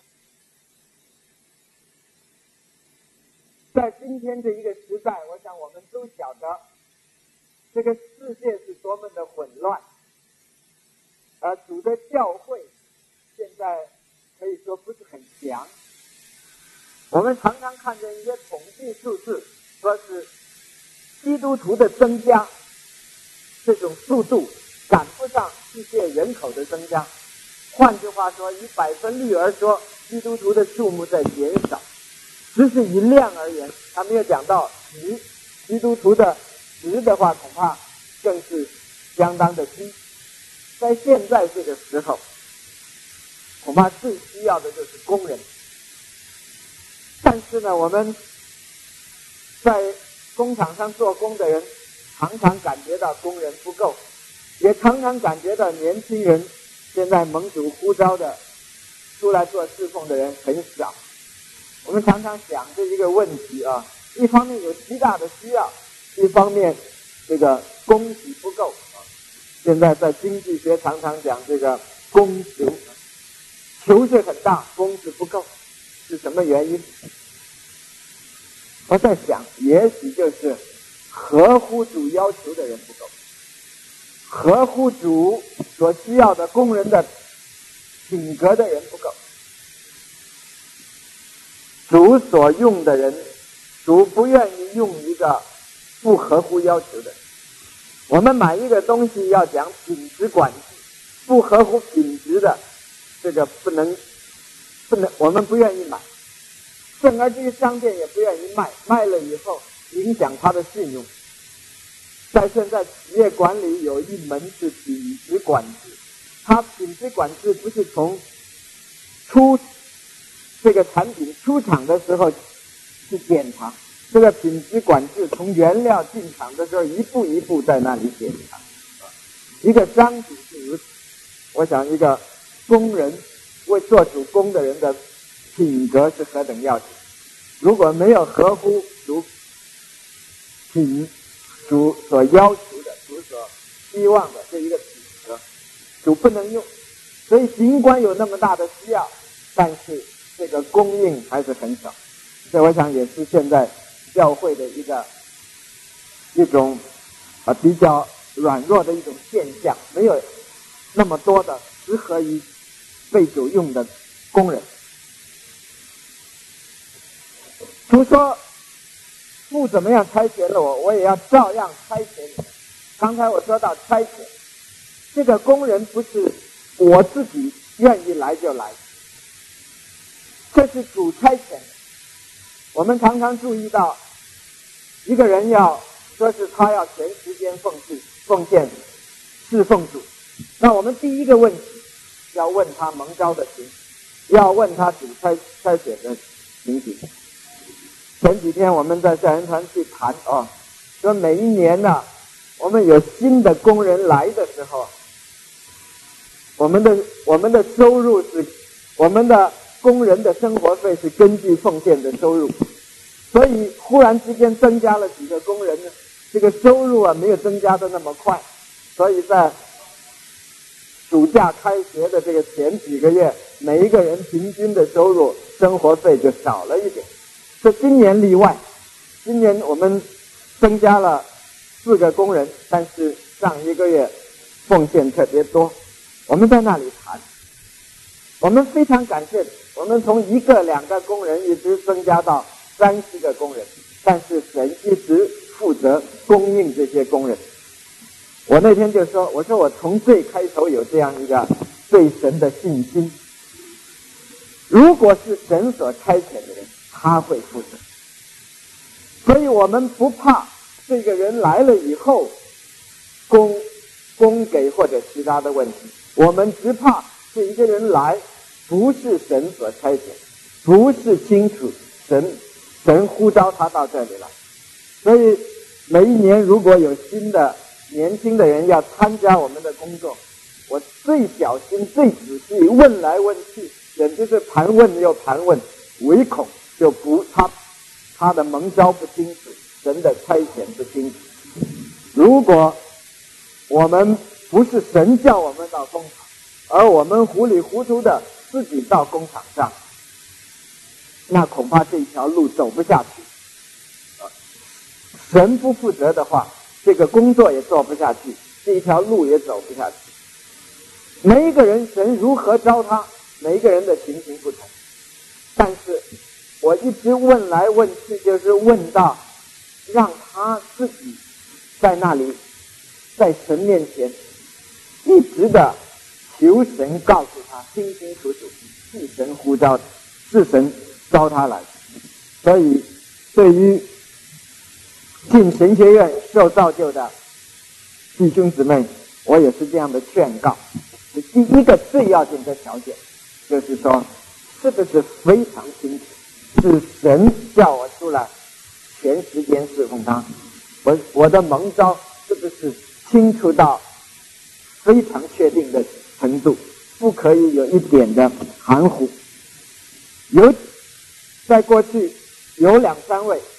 在今天这一个时代，我想我们都晓得这个世界是多么的混乱，而主的教会现在可以说不是很强。我们常常看见一些统计数字，说是基督徒的增加，这种速度赶不上世界人口的增加。换句话说，以百分率而说，基督徒的数目在减少。只是以量而言，他没有讲到值，基督徒的值的话，恐怕更是相当的低。在现在这个时候，恐怕最需要的就是工人。但是呢，我们在工厂上做工的人，常常感觉到工人不够，也常常感觉到年轻人现在蒙主呼召的出来做侍奉的人很少。我们常常想这一个问题啊， 一方面有极大的需要，一方面这个供给不够。现在在经济学常常讲这个供求，求是很大，供是不够，是什么原因？我在想，也许就是合乎主要求的人不够，合乎主所需要的工人的品格的人不够，主所用的人，主不愿意用一个不合乎要求的人。我们买一个东西要讲品质管制，不合乎品质的，这个不能不能，我们不愿意买。甚而这些商店也不愿意卖，卖了以后影响他的信用。在现在企业管理有一门是品质管制，它品质管制不是从出这个产品出厂的时候去检查，这个品质管制从原料进厂的时候一步一步在那里检查。一个商品是如此，我想一个工人为做主工的人的品格是何等要紧。如果没有合乎主品主所要求的，主所希望的这一个品格，主不能用。所以尽管有那么大的需要，但是这个供应还是很少。所以我想也是现在教会的一个一种啊比较软弱的一种现象，没有那么多的适合于被主用的工人。主说父怎么样差遣了我，我也要照样差遣你。刚才我说到差遣，这个工人不是我自己愿意来就来，这是主差遣的。我们常常注意到一个人要说是他要全时间奉献奉献侍奉主，那我们第一个问题要问他蒙召的情形，要问他主差差遣的情形。前几天我们在校园团去谈哦，说每一年呢、啊，我们有新的工人来的时候，我们的我们的收入是我们的工人的生活费是根据奉献的收入，所以忽然之间增加了几个工人呢，这个收入啊没有增加的那么快，所以在暑假开学的这个前几个月，每一个人平均的收入生活费就少了一点。这今年例外，今年我们增加了四个工人，但是上一个月奉献特别多。我们在那里谈，我们非常感谢，我们从一个两个工人一直增加到三十个工人，但是神一直负责供应这些工人。我那天就说，我说我从最开头有这样一个对神的信心，如果是神所差遣的人，他会负责。所以我们不怕这个人来了以后供供给或者其他的问题，我们只怕这一个人来不是神所差遣，不是清楚神神呼召他到这里来。所以每一年如果有新的年轻的人要参加我们的工作，我最小心最仔细问来问去，简直是盘问又盘问，唯恐就不他他的蒙召不清楚，神的差遣不清楚。如果我们不是神叫我们到工厂，而我们糊里糊涂的自己到工厂上，那恐怕这条路走不下去。神不负责的话，这个工作也做不下去，这一条路也走不下去。每一个人神如何招他，每一个人的情形不同，但是我一直问来问去，就是问到让他自己在那里在神面前一直的求神告诉他清清楚楚是神呼召的，是神招他来。所以对于进神学院受造就的弟兄姊妹，我也是这样的劝告。第一个最要紧的条件就是说，是不是非常清楚是神叫我出来全时间侍奉他，我我的蒙召是不是清楚到非常确定的程度，不可以有一点的含糊。有在过去有两三位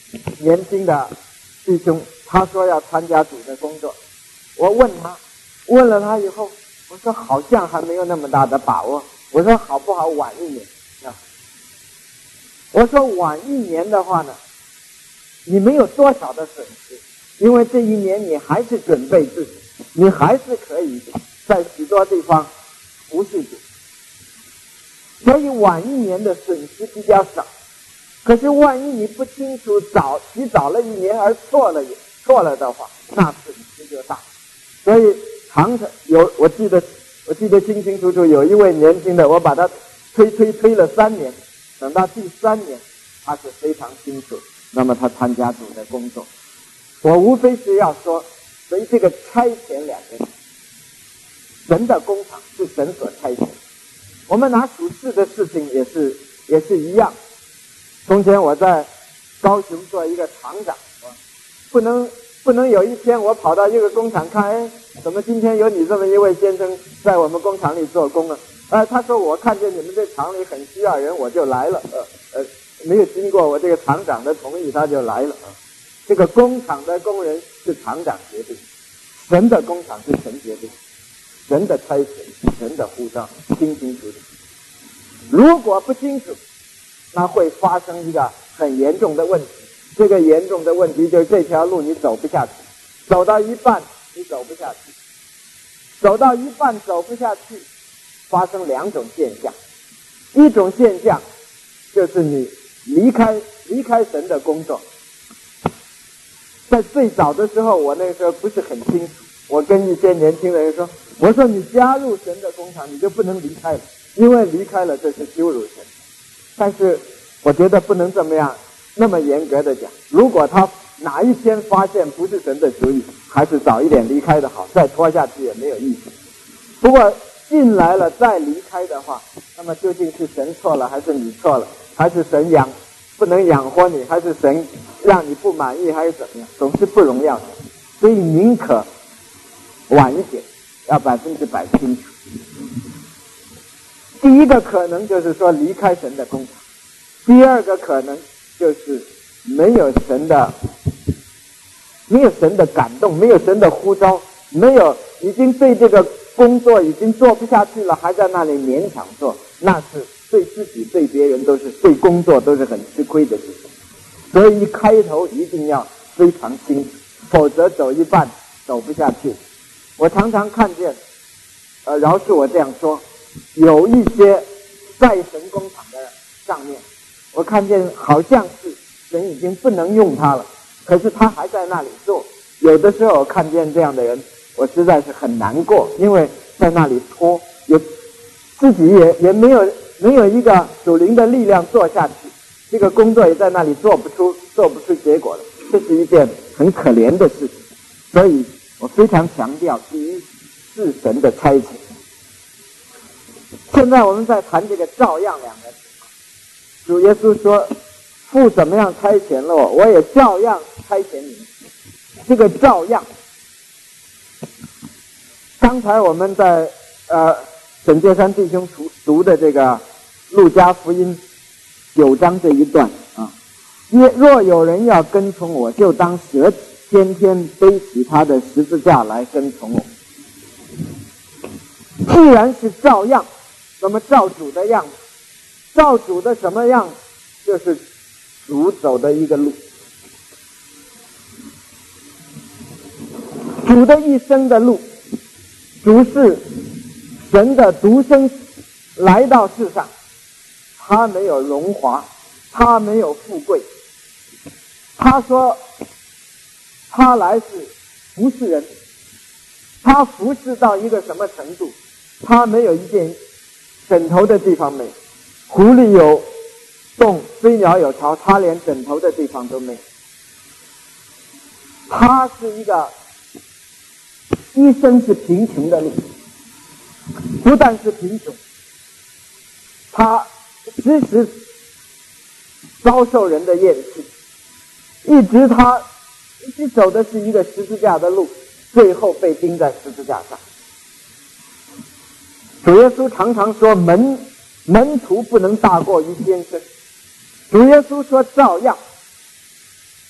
年轻的弟兄，他说要参加主的工作，我问他，问了他以后，我说好像还没有那么大的把握，我说好不好晚一年啊？我说晚一年的话呢，你没有多少的损失，因为这一年你还是准备自己，你还是可以在许多地方服侍主，所以晚一年的损失比较少。可是万一你不清楚早提早了一年而错了错了的话，那损失就大。所以常常有我记得我记得清清楚楚，有一位年轻的，我把他推推推了三年，等到第三年他是非常清楚，那么他参加主的工作。我无非是要说，所以这个差遣两个字，神的工厂是神所差遣。我们拿属世的事情也是也是一样。从前我在高雄做一个厂长，不能不能有一天我跑到一个工厂看，哎，怎么今天有你这么一位先生在我们工厂里做工啊？呃，他说我看见你们这厂里很需要人，我就来了。呃呃，没有经过我这个厂长的同意，他就来了。呃、这个工厂的工人是厂长决定，神的工厂是神决定，神的差遣是神的呼召，清清楚楚。如果不清楚，那会发生一个很严重的问题。这个严重的问题就是这条路你走不下去，走到一半你走不下去，走到一半走不下去，发生两种现象。一种现象就是你离开离开神的工作。在最早的时候，我那时候不是很清楚，我跟一些年轻人说，我说你加入神的工厂，你就不能离开了，因为离开了这是羞辱神。但是我觉得不能这么样那么严格的讲，如果他哪一天发现不是神的主意，还是早一点离开的好，再拖下去也没有意思。不过进来了再离开的话，那么究竟是神错了还是你错了，还是神养不能养活你，还是神让你不满意，还是怎么样，总是不荣耀神。所以宁可晚一点，要百分之百清楚。第一个可能就是说离开神的工厂，第二个可能就是没有神的没有神的感动，没有神的呼召，没有已经对这个工作已经做不下去了，还在那里勉强做，那是对自己对别人都是对工作都是很吃亏的事情。所以一开头一定要非常清楚，否则走一半走不下去。我常常看见呃，饶恕我这样说，有一些在神工厂的上面，我看见好像是神已经不能用他了，可是他还在那里做。有的时候我看见这样的人，我实在是很难过，因为在那里拖，有自己也也没有没有一个属灵的力量做下去，这个工作也在那里做不出做不出结果了，这是一件很可怜的事情。所以我非常强调，第一是神的差遣。现在我们在谈这个照样两个字，主耶稣说父怎么样差遣了我，我也照样差遣你们。这个照样，刚才我们在呃沈介山弟兄读读的这个路加福音九章这一段啊，若有人要跟从我，就当舍己，天天背起他的十字架来跟从我。既然是照样，那么照主的样子，照主的什么样，就是主走的一个路，主的一生的路。主是神的独生来到世上，他没有荣华，他没有富贵，他说他来是服侍人，他服侍到一个什么程度，他没有一件枕头的地方没有，狐狸有洞，飞鸟有巢，他连枕头的地方都没有。他是一个一生是贫穷的路，不但是贫穷，他时时遭受人的厌弃，一直他一直走的是一个十字架的路，最后被钉在十字架上。主耶稣常常说门门徒不能大过于先生，主耶稣说照样，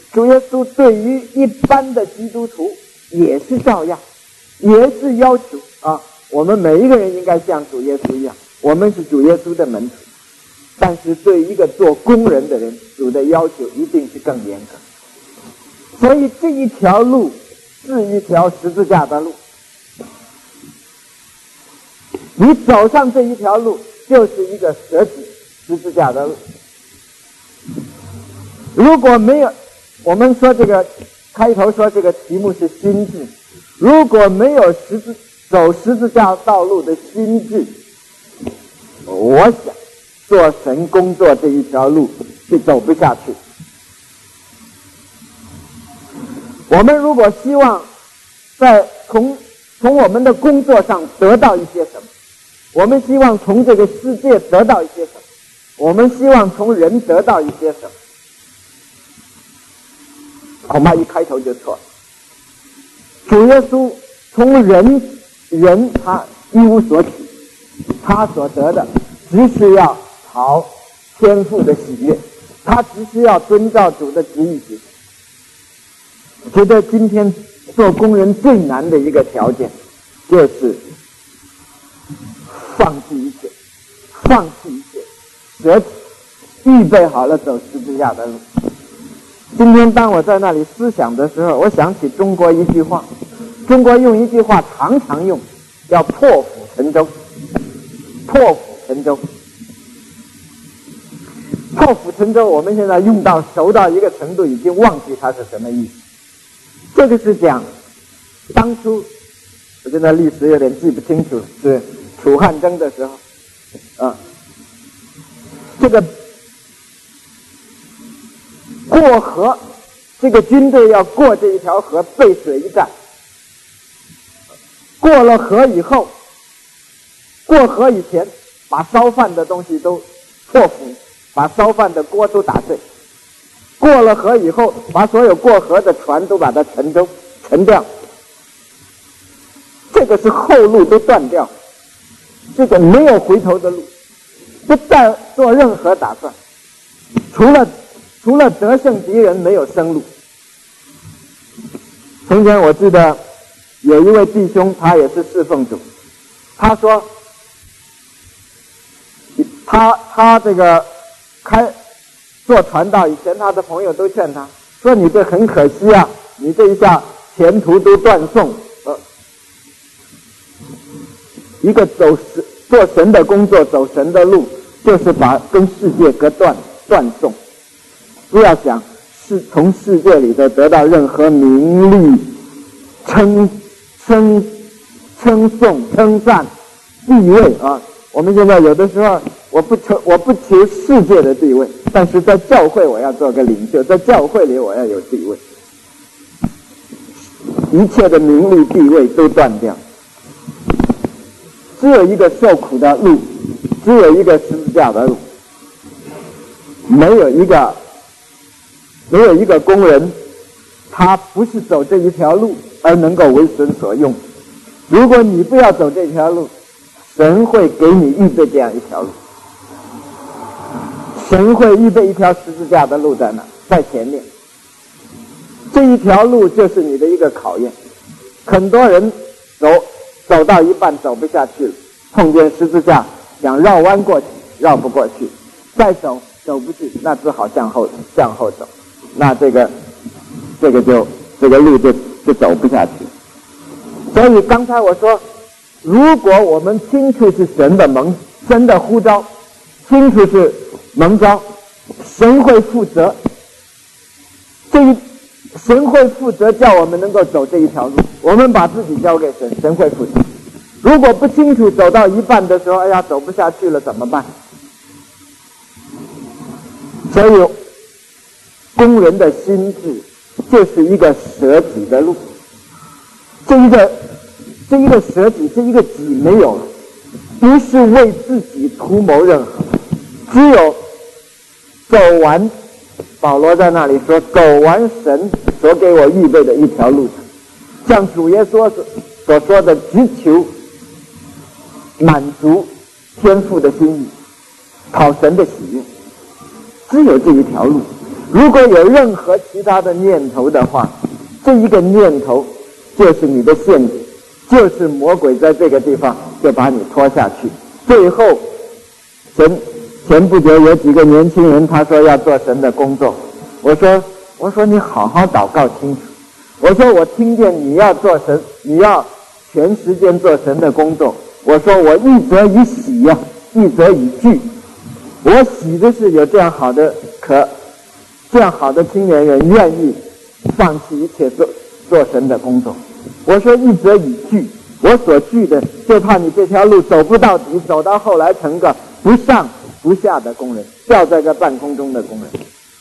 主耶稣对于一般的基督徒也是照样，也是要求啊，我们每一个人应该像主耶稣一样，我们是主耶稣的门徒。但是对一个做工人的人，主的要求一定是更严格。所以这一条路是一条十字架的路，你走上这一条路就是一个舍己十字架的路。如果没有，我们说这个开头说这个题目是心智，如果没有十字走十字架道路的心智，我想做神工作这一条路是走不下去。我们如果希望在从从我们的工作上得到一些什么，我们希望从这个世界得到一些什么，我们希望从人得到一些什么，恐怕一开头就错了。主耶稣从人人他一无所取，他所得的只是要讨天父的喜悦，他只是要遵照主的旨意行。觉得今天做工人最难的一个条件就是放弃一切，放弃一切，舍己，预备好了走十字架的路。今天当我在那里思想的时候，我想起中国一句话，中国用一句话常常用，叫破釜沉舟。破釜沉舟，破釜沉舟，我们现在用到熟到一个程度，已经忘记它是什么意思。这个是讲当初我现在历史有点记不清楚，是楚汉争的时候啊，这个过河，这个军队要过这一条河，背水一战。过了河以后，过河以前把烧饭的东西都破釜，把烧饭的锅都打碎。过了河以后，把所有过河的船都把它沉舟沉掉，这个是后路都断掉，这个没有回头的路，不再做任何打算，除了除了得胜敌人，没有生路。从前我记得有一位弟兄，他也是侍奉主，他说他他这个开做传道以前，他的朋友都劝他说：“你这很可惜啊，你这一下前途都断送。”呃，一个走神做神的工作，走神的路，就是把跟世界隔断断送。不要想是从世界里头得到任何名利、称称称颂、称赞、地位啊！我们现在有的时候，我不求我不求世界的地位，但是在教会我要做个领袖，在教会里我要有地位，一切的名利地位都断掉，只有一个受苦的路，只有一个十字架的路，没有一个没有一个工人，他不是走这一条路而能够为神所用。如果你不要走这条路，神会给你预备这样一条路，神会预备一条十字架的路在那，在前面。这一条路就是你的一个考验。很多人走走到一半走不下去了，碰见十字架想绕弯过去，绕不过去，再走走不去，那只好向后向后走，那这个这个就这个路就就走不下去。所以刚才我说，如果我们清楚是神的蒙神的呼召，清楚是蒙召，神会负责，这一神会负责叫我们能够走这一条路，我们把自己交给神，神会负责。如果不清楚，走到一半的时候，哎呀走不下去了怎么办？所以工人的心智就是一个舍己的路，这一个这一个舍己，这一个己没有了，不是为自己图谋任何，只有走完，保罗在那里说，走完神所给我预备的一条路程，像主耶稣所说的，只求满足天父的心意，讨神的喜悦，只有这一条路。 如果有任何其他的念头的话，这一个念头就是你的陷阱，就是魔鬼在这个地方就把你拖下去。最后前前不久有几个年轻人，他说要做神的工作，我说我说你好好祷告清楚，我说我听见你要做神，你要全时间做神的工作，我说我一则以喜呀、啊，一则以惧。我喜的是有这样好的可这样好的青年人愿意放弃一切做做神的工作。我说一则以惧，我所惧的就怕你这条路走不到底，走到后来成个不上不下的工人，掉在个半空中的工人。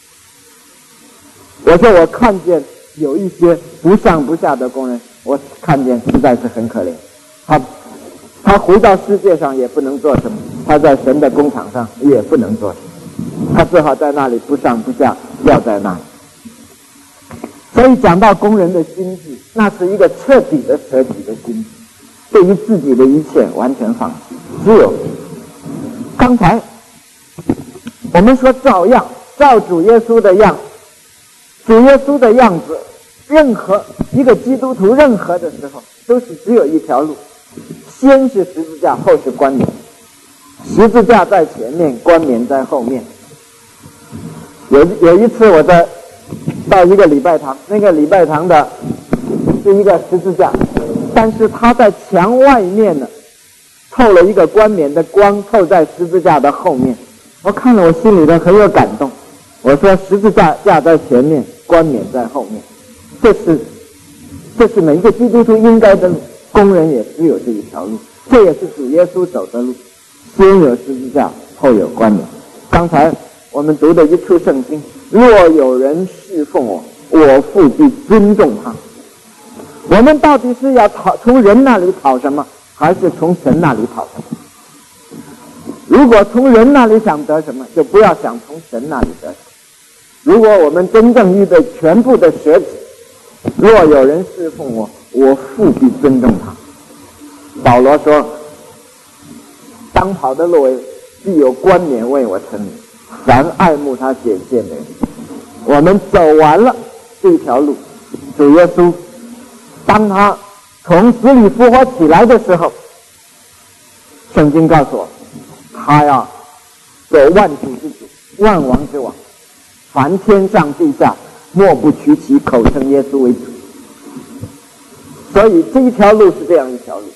我说我看见有一些不上不下的工人，我看见实在是很可怜，他他回到世界上也不能做什么，他在神的工厂上也不能做什么，他只好在那里不上不下，掉在那里。所以讲到工人的心智，那是一个彻底的舍己的心智，对于自己的一切完全放弃。只有刚才我们说照样照主耶稣的样，主耶稣的样子，任何一个基督徒任何的时候都是只有一条路，先是十字架，后是冠冕。十字架在前面，冠冕在后面。有有一次我在到一个礼拜堂，那个礼拜堂的是一个十字架，但是它在墙外面呢透了一个冠冕的光，透在十字架的后面。我看了，我心里头很有感动。我说十字架架在前面，冠冕在后面，这是这是每一个基督徒应该的路，工人也只有这一条路，这也是主耶稣走的路，先有十字架，后有冠冕。刚才我们读的一处圣经，若有人侍奉我，我父必尊重他。我们到底是要讨从人那里讨什么，还是从神那里讨什么？如果从人那里想得什么，就不要想从神那里得什么。如果我们真正预备全部的舍己，若有人侍奉我，我父必尊重他。保罗说，当跑的路为必有冠冕为我称名，凡爱慕他显现的人。我们走完了这条路，主耶稣当他从死里复活起来的时候，圣经告诉我，他要做万主之主，万王之王，凡天上地下莫不取其口称耶稣为主。所以这一条路是这样一条路，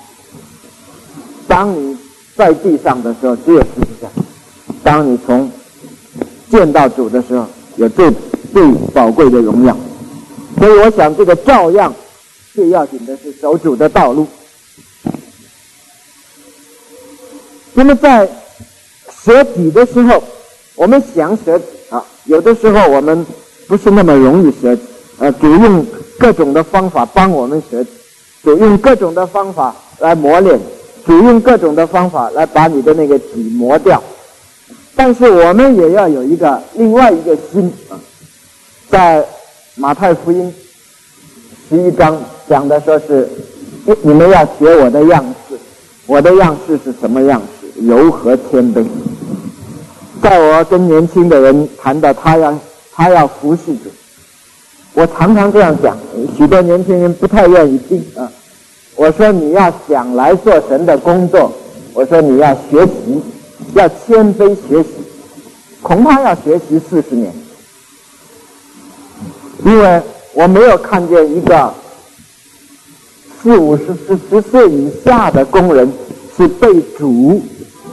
当你在地上的时候只有十字架，当你从见到主的时候有最最宝贵的荣耀。所以我想这个照样最要紧的是走主的道路。那么在舍己的时候，我们想舍己啊，有的时候我们不是那么容易舍己，呃，主用各种的方法帮我们舍己，主用各种的方法来磨练，主用各种的方法来把你的那个己磨掉。但是我们也要有一个另外一个心啊，在马太福音十一章讲的说是你们要学我的样式，我的样式是什么样式？柔和谦卑。在我跟年轻的人谈到他要他要服侍主，我常常这样讲，许多年轻人不太愿意听啊。我说你要想来做神的工作，我说你要学习，要谦卑学习，恐怕要学习四十年，因为我没有看见一个四五十十十岁以下的工人是被主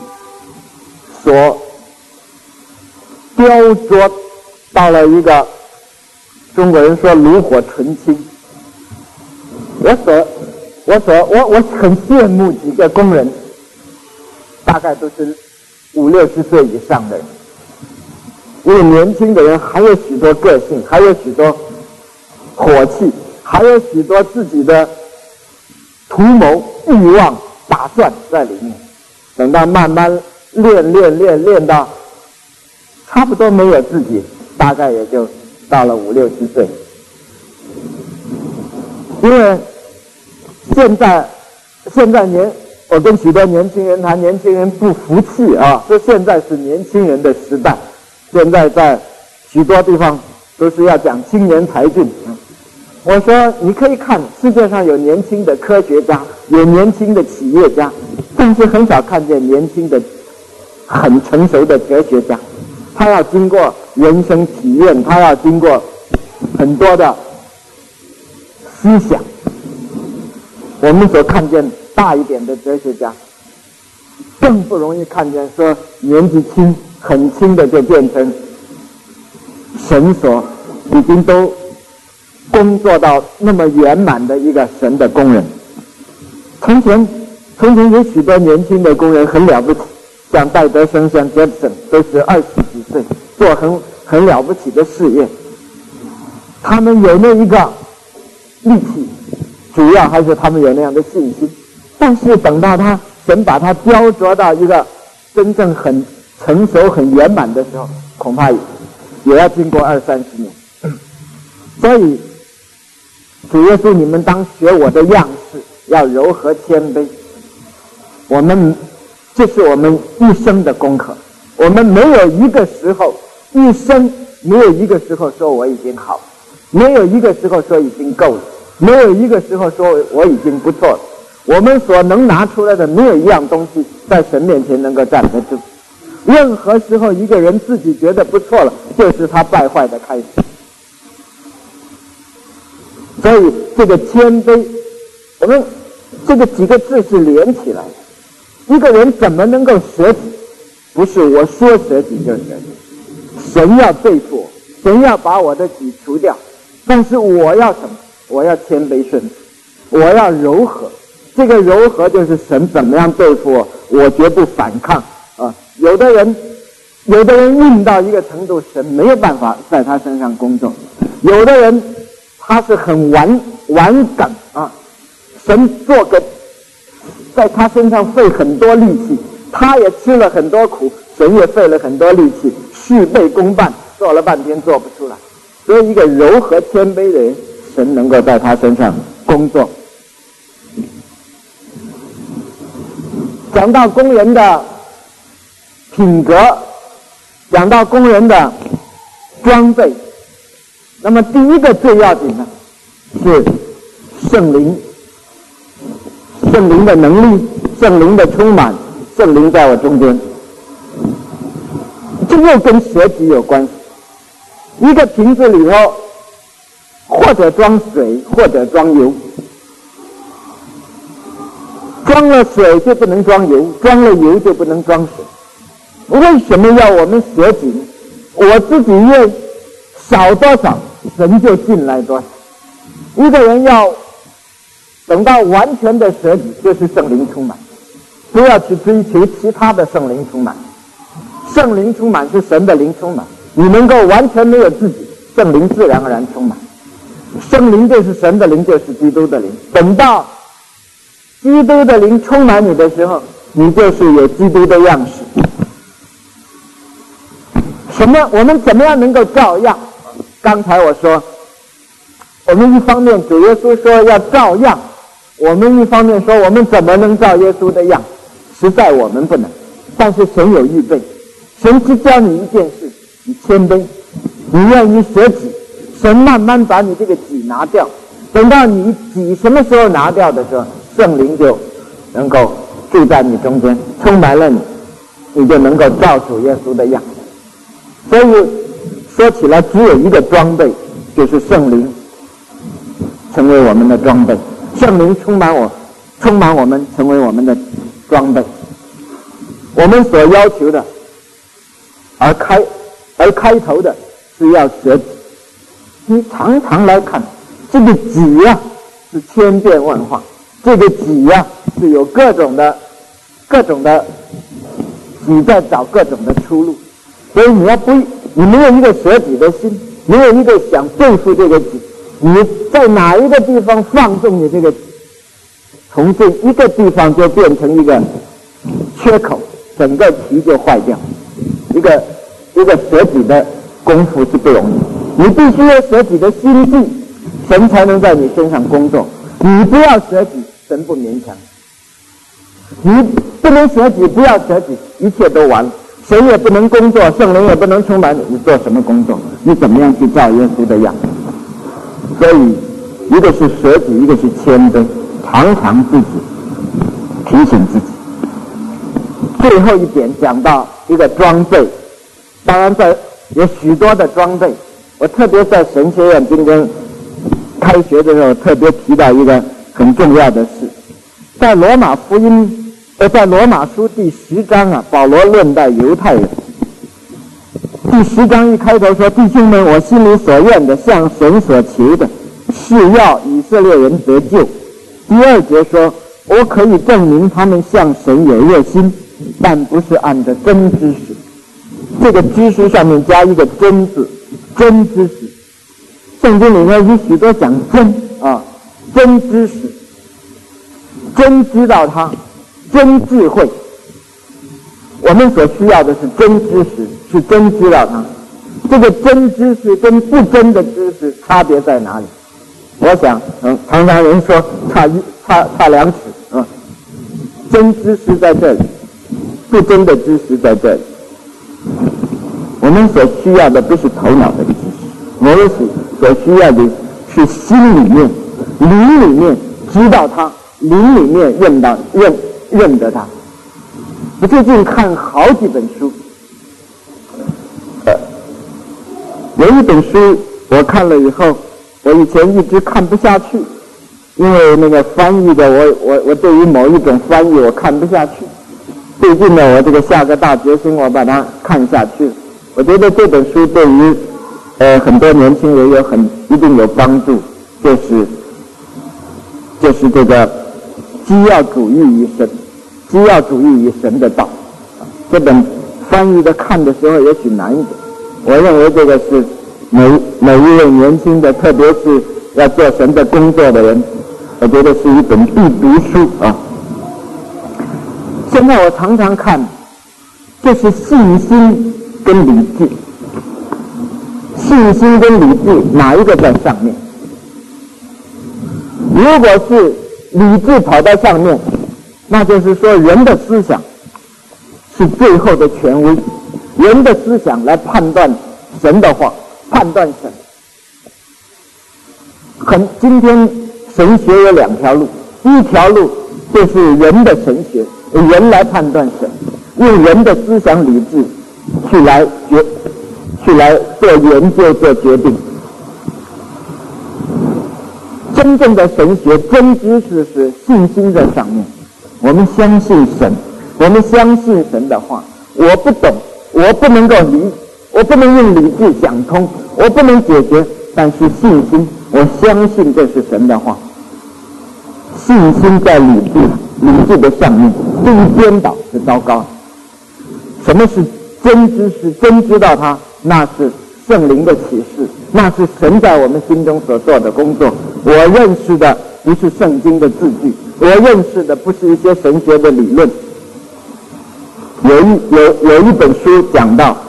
所雕琢到了一个中国人说炉火纯青。我所我所我我很羡慕几个工人，大概都是五六十岁以上的人，因为年轻的人还有许多个性，还有许多火气，还有许多自己的图谋、欲望、打算在里面。等到慢慢练练练练到差不多没有自己，大概也就到了五六十岁。因为现在现在年我跟许多年轻人谈，年轻人不服气啊，说现在是年轻人的时代，现在在许多地方都是要讲青年才俊。我说你可以看世界上有年轻的科学家，有年轻的企业家，但是很少看见年轻的很成熟的哲学家。他要经过人生体验，他要经过很多的思想。我们所看见大一点的哲学家，更不容易看见说年纪轻很轻的就变成神所已经都工作到那么圆满的一个神的工人。从前从前有许多年轻的工人很了不起，像戴德生、像杰克森都是二十几岁做很很了不起的事业，他们有那一个力气，主要还是他们有那样的信心。但是等到他神把他雕琢到一个真正很成熟很圆满的时候，恐怕也要经过二三十年。所以主耶稣，你们当学我的样式，要柔和谦卑。我们这是我们一生的功课，我们没有一个时候一生没有一个时候说我已经好，没有一个时候说已经够了，没有一个时候说我已经不错了。我们所能拿出来的没有一样东西在神面前能够站得住。任何时候一个人自己觉得不错了，就是他败坏的开始。所以这个谦卑，我们这个几个字是连起来的。一个人怎么能够舍己？不是我说舍己就舍己，神要对付我，神要把我的己除掉，但是我要什么？我要谦卑顺服，我要柔和。这个柔和就是神怎么样对付我，我绝不反抗啊！有的人有的人硬到一个程度，神没有办法在他身上工作。有的人他是很顽顽梗啊，神做个在他身上费很多力气，他也吃了很多苦，神也费了很多力气，事倍功半，做了半天做不出来。所以一个柔和谦卑的人，神能够在他身上工作。讲到工人的品格，讲到工人的装备，那么第一个最要紧的是圣灵，圣灵的能力，圣灵的充满，圣灵在我中间，这又跟舍己有关系。一个瓶子里头或者装水或者装油，装了水就不能装油，装了油就不能装水。为什么要我们舍己呢？我自己越少多少，神就进来多少。一个人要等到完全的舍己，就是圣灵充满，不要去追求其他的圣灵充满。圣灵充满是神的灵充满，你能够完全没有自己，圣灵自然而然充满。圣灵就是神的灵，就是基督的灵。等到基督的灵充满你的时候，你就是有基督的样式。什么？我们怎么样能够照样？刚才我说，我们一方面主耶稣说要照样，我们一方面说我们怎么能照耶稣的样？实在我们不能，但是神有预备。神只教你一件事，你谦卑，你愿意舍己，神慢慢把你这个己拿掉。等到你己什么时候拿掉的时候，圣灵就能够住在你中间，充满了你，你就能够照主耶稣的样。所以说起来只有一个装备，就是圣灵成为我们的装备，圣灵充满我充满我们，成为我们的装备。我们所要求的而开而开头的是要舍己。你常常来看这个己啊是千变万化，这个己啊是有各种的各种的己在找各种的出路。所以你要不你没有一个舍己的心，没有一个想对付这个己，你在哪一个地方放纵你这个己，从这一个地方就变成一个缺口，整个皮就坏掉。一个一个舍己的功夫是不容易，你必须有舍己的心境，神才能在你身上工作。你不要舍己，神不勉强。你不能舍己，不要舍己，一切都完了。 神也不能工作，圣灵也不能充满你，你做什么工作？你怎么样去照耶稣的样？所以一个是舍己，一个是谦卑，常常自己提醒自己。最后一点讲到一个装备，当然在有许多的装备，我特别在神学院今天开学的时候特别提到一个很重要的事，在罗马福音呃，在罗马书第十章啊，保罗论到犹太人。第十章一开头说：“弟兄们，我心里所愿的，向神所求的，是要以色列人得救。”第二节说：“我可以证明他们向神有热心，但不是按着真知识。”这个知识上面加一个真字，真知识。圣经里面有许多讲真啊，真知识，真知道他。真智慧，我们所需要的是真知识，是真知道它。这个真知识跟不真的知识差别在哪里？我想，嗯，常常人说差一差差两尺，嗯，真知识在这里，不真的知识在这里。我们所需要的不是头脑的知识，我们所需要的是心里面、灵里面知道它，灵里面认到认。认得他。我最近看好几本书，呃，有一本书我看了以后，我以前一直看不下去，因为那个翻译的我我我对于某一种翻译我看不下去。最近呢，我这个下个大决心，我把它看下去。我觉得这本书对于呃很多年轻人有很一定有帮助，就是就是这个。基要主义于神，基要主义于神的道。这本翻译的看的时候也许难一点，我认为这个是每每一位年轻的，特别是要做神的工作的人，我觉得是一本必读书啊。现在我常常看，这是信心跟理智，信心跟理智哪一个在上面？如果是理智跑在上面，那就是说人的思想是最后的权威，人的思想来判断神的话，判断神。很，今天神学有两条路，一条路就是人的神学，人来判断神，用人的思想理智去来决，去来做研究做决定。真正的神学真知识是信心在上面，我们相信神，我们相信神的话。我不懂，我不能够理，我不能用理智想通，我不能解决，但是信心，我相信这是神的话。信心在理智理智的上面，这一颠倒是糟糕。什么是真知识？真知道它，那是圣灵的启示，那是神在我们心中所做的工作。我认识的不是圣经的字句，我认识的不是一些神学的理论。有一有有一本书讲到，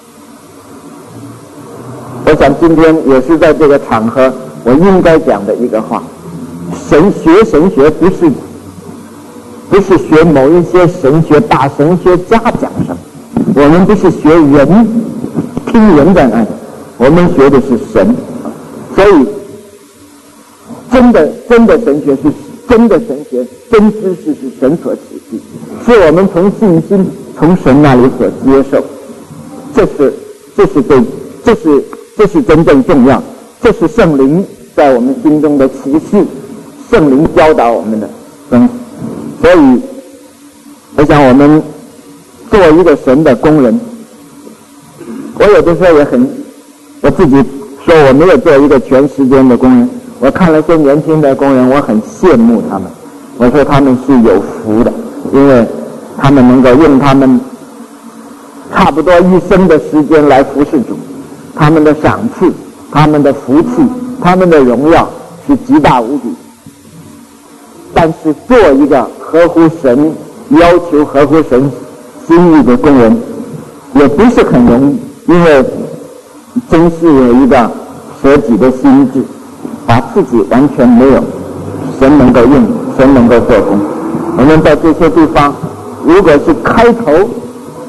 我想今天也是在这个场合我应该讲的一个话：神学神学不是不是学某一些神学大神学家讲什么，我们不是学人，听人在那里，我们学的是神。所以真的真的神学是真的神学，真知识是神所启示，是我们从信心从神那里所接受，这是这是对这是这是真正重要，这是圣灵在我们心中的启示，圣灵教导我们的东西。所以我想我们做一个神的工人，我有的时候也很我自己说我没有做一个全时间的工人，我看了些年轻的工人，我很羡慕他们。我说他们是有福的，因为他们能够用他们差不多一生的时间来服侍主，他们的赏赐，他们的福气，他们的荣耀是极大无比。但是做一个合乎神要求、合乎神心意的工人，也不是很容易，因为真是有一个舍己的心智，把自己完全没有，神能够用，神能够做工。我们在这些地方，如果是开头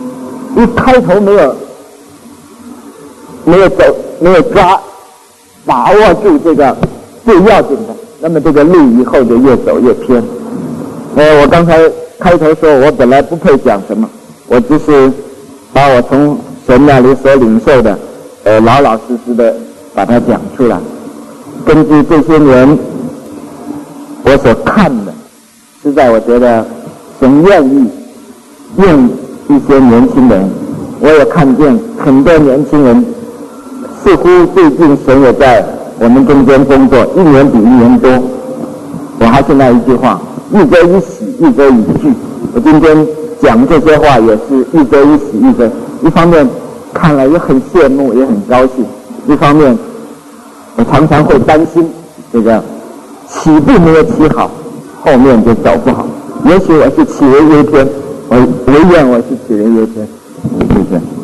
一开头没有没有走，没有抓把握住这个最要紧的，那么这个路以后就越走越偏。呃，我刚才开头说我本来不配讲什么，我只是把我从神那里所领受的，呃，老老实实的把它讲出来。根据这些年我所看的，实在我觉得神愿意用一些年轻人，我也看见很多年轻人，似乎最近神也在我们中间工作，一年比一年多。我还是那一句话，一则以喜，一则以惧。我今天讲这些话也是一则以喜，一则一方面看了也很羡慕，也很高兴，一方面我常常会担心这个起步没有起好，后面就走不好。也许我是杞人忧天，我唯愿我是杞人忧天，谢谢。